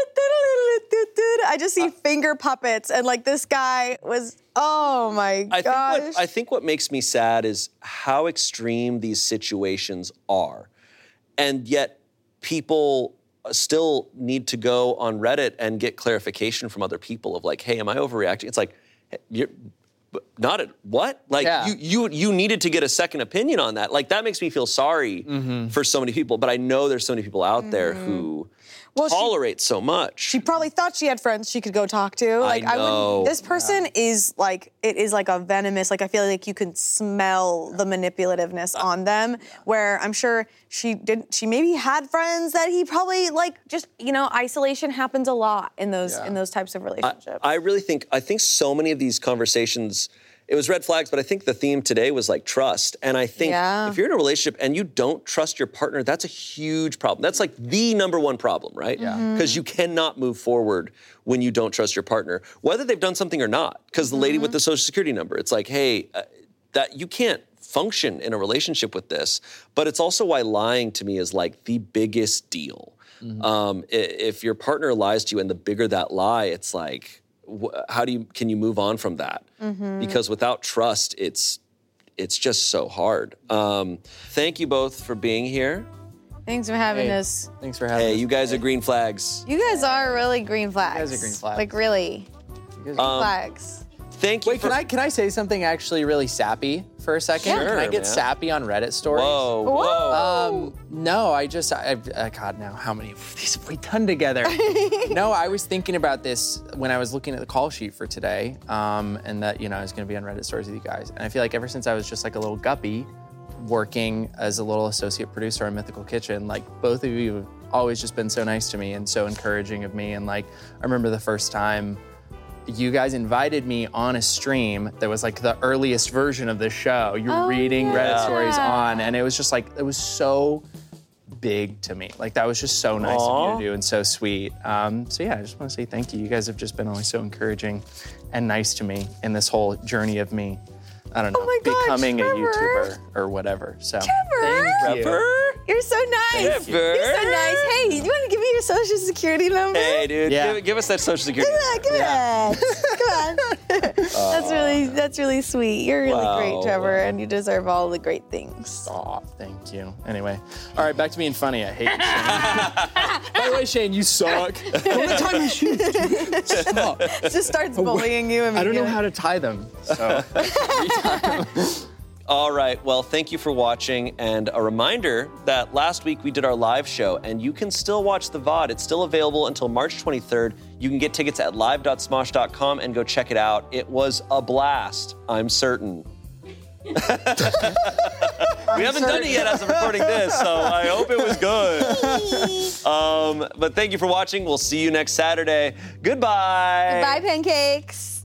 I just see finger puppets, and like this guy was. Oh my I gosh. think, what, I think what makes me sad is how extreme these situations are. And yet people still need to go on Reddit and get clarification from other people of like, hey, am I overreacting? It's like, hey, you're not at what? Like Yeah. you you you needed to get a second opinion on that. Like that makes me feel sorry Mm-hmm. for so many people, but I know there's so many people out there who Well, she- tolerate so much. She probably thought she had friends she could go talk to. Like I, know. wouldn't. This person is like it is like a venomous. Like I feel like you can smell the manipulativeness on them. Where I'm sure she didn't. She maybe had friends that he probably like. Just you know, isolation happens a lot in those Yeah. in those types of relationships. I really think I think so many of these conversations, it was red flags, but I think the theme today was like trust. And I think Yeah. if you're in a relationship and you don't trust your partner, that's a huge problem. That's like the number one problem, right? Yeah. Mm-hmm. Because you cannot move forward when you don't trust your partner, whether they've done something or not. Because the lady Mm-hmm. with the social security number, it's like, hey, uh, that you can't function in a relationship with this. But it's also why lying to me is like the biggest deal. Mm-hmm. Um, i- if your partner lies to you and the bigger that lie, it's like, wh- how do you, can you move on from that? Mm-hmm. Because without trust, it's, it's just so hard. Um, thank you both for being here. Thanks for having Hey, us. Thanks for having Hey, us. you guys are green flags. You guys are really green flags. guys are green flags. Like really, green Um, flags. Thank you Wait, for- can I can I say something actually really sappy for a second? Sure, can I get man. sappy on Reddit stories? Whoa, whoa. Um, no, I just, I, I, God, now how many of these have we done together? No, I was thinking about this when I was looking at the call sheet for today, um, and that, you know, I was gonna be on Reddit stories with you guys. And I feel like ever since I was just like a little guppy working as a little associate producer on Mythical Kitchen, like both of you have always just been so nice to me and so encouraging of me. And like, I remember the first time you guys invited me on a stream that was like the earliest version of the show. You were Oh, reading yeah. Reddit stories on, and it was just like, it was so big to me. Like that was just so nice Aw. of you to do and so sweet. Um, so yeah, I just want to say thank you. You guys have just been always so encouraging and nice to me in this whole journey of me, I don't know, Oh my gosh, becoming Trevor. a YouTuber or whatever. So Trevor. thank you. Trevor? You're so nice. Trevor. You're so nice. Hey, you want to give me your social security number? Hey, dude, Yeah. give, give us that social security. Give it back. Come on. That's really that's really sweet. You're really Wow. great, Trevor, and you deserve all the great things. Aw, thank you. Anyway, all right, back to being funny. I hate you, Shane. By the way, Shane, you suck. Don't tie my shoes. Stop. Just starts bullying you. I don't know how to tie them. So. All right, well, thank you for watching. And a reminder that last week we did our live show, and you can still watch the V O D. It's still available until March twenty-third. You can get tickets at live dot smosh dot com and go check it out. It was a blast, I'm certain. We haven't done it yet as of recording this, so I hope it was good. Um, but thank you for watching. We'll see you next Saturday. Goodbye. Bye, pancakes.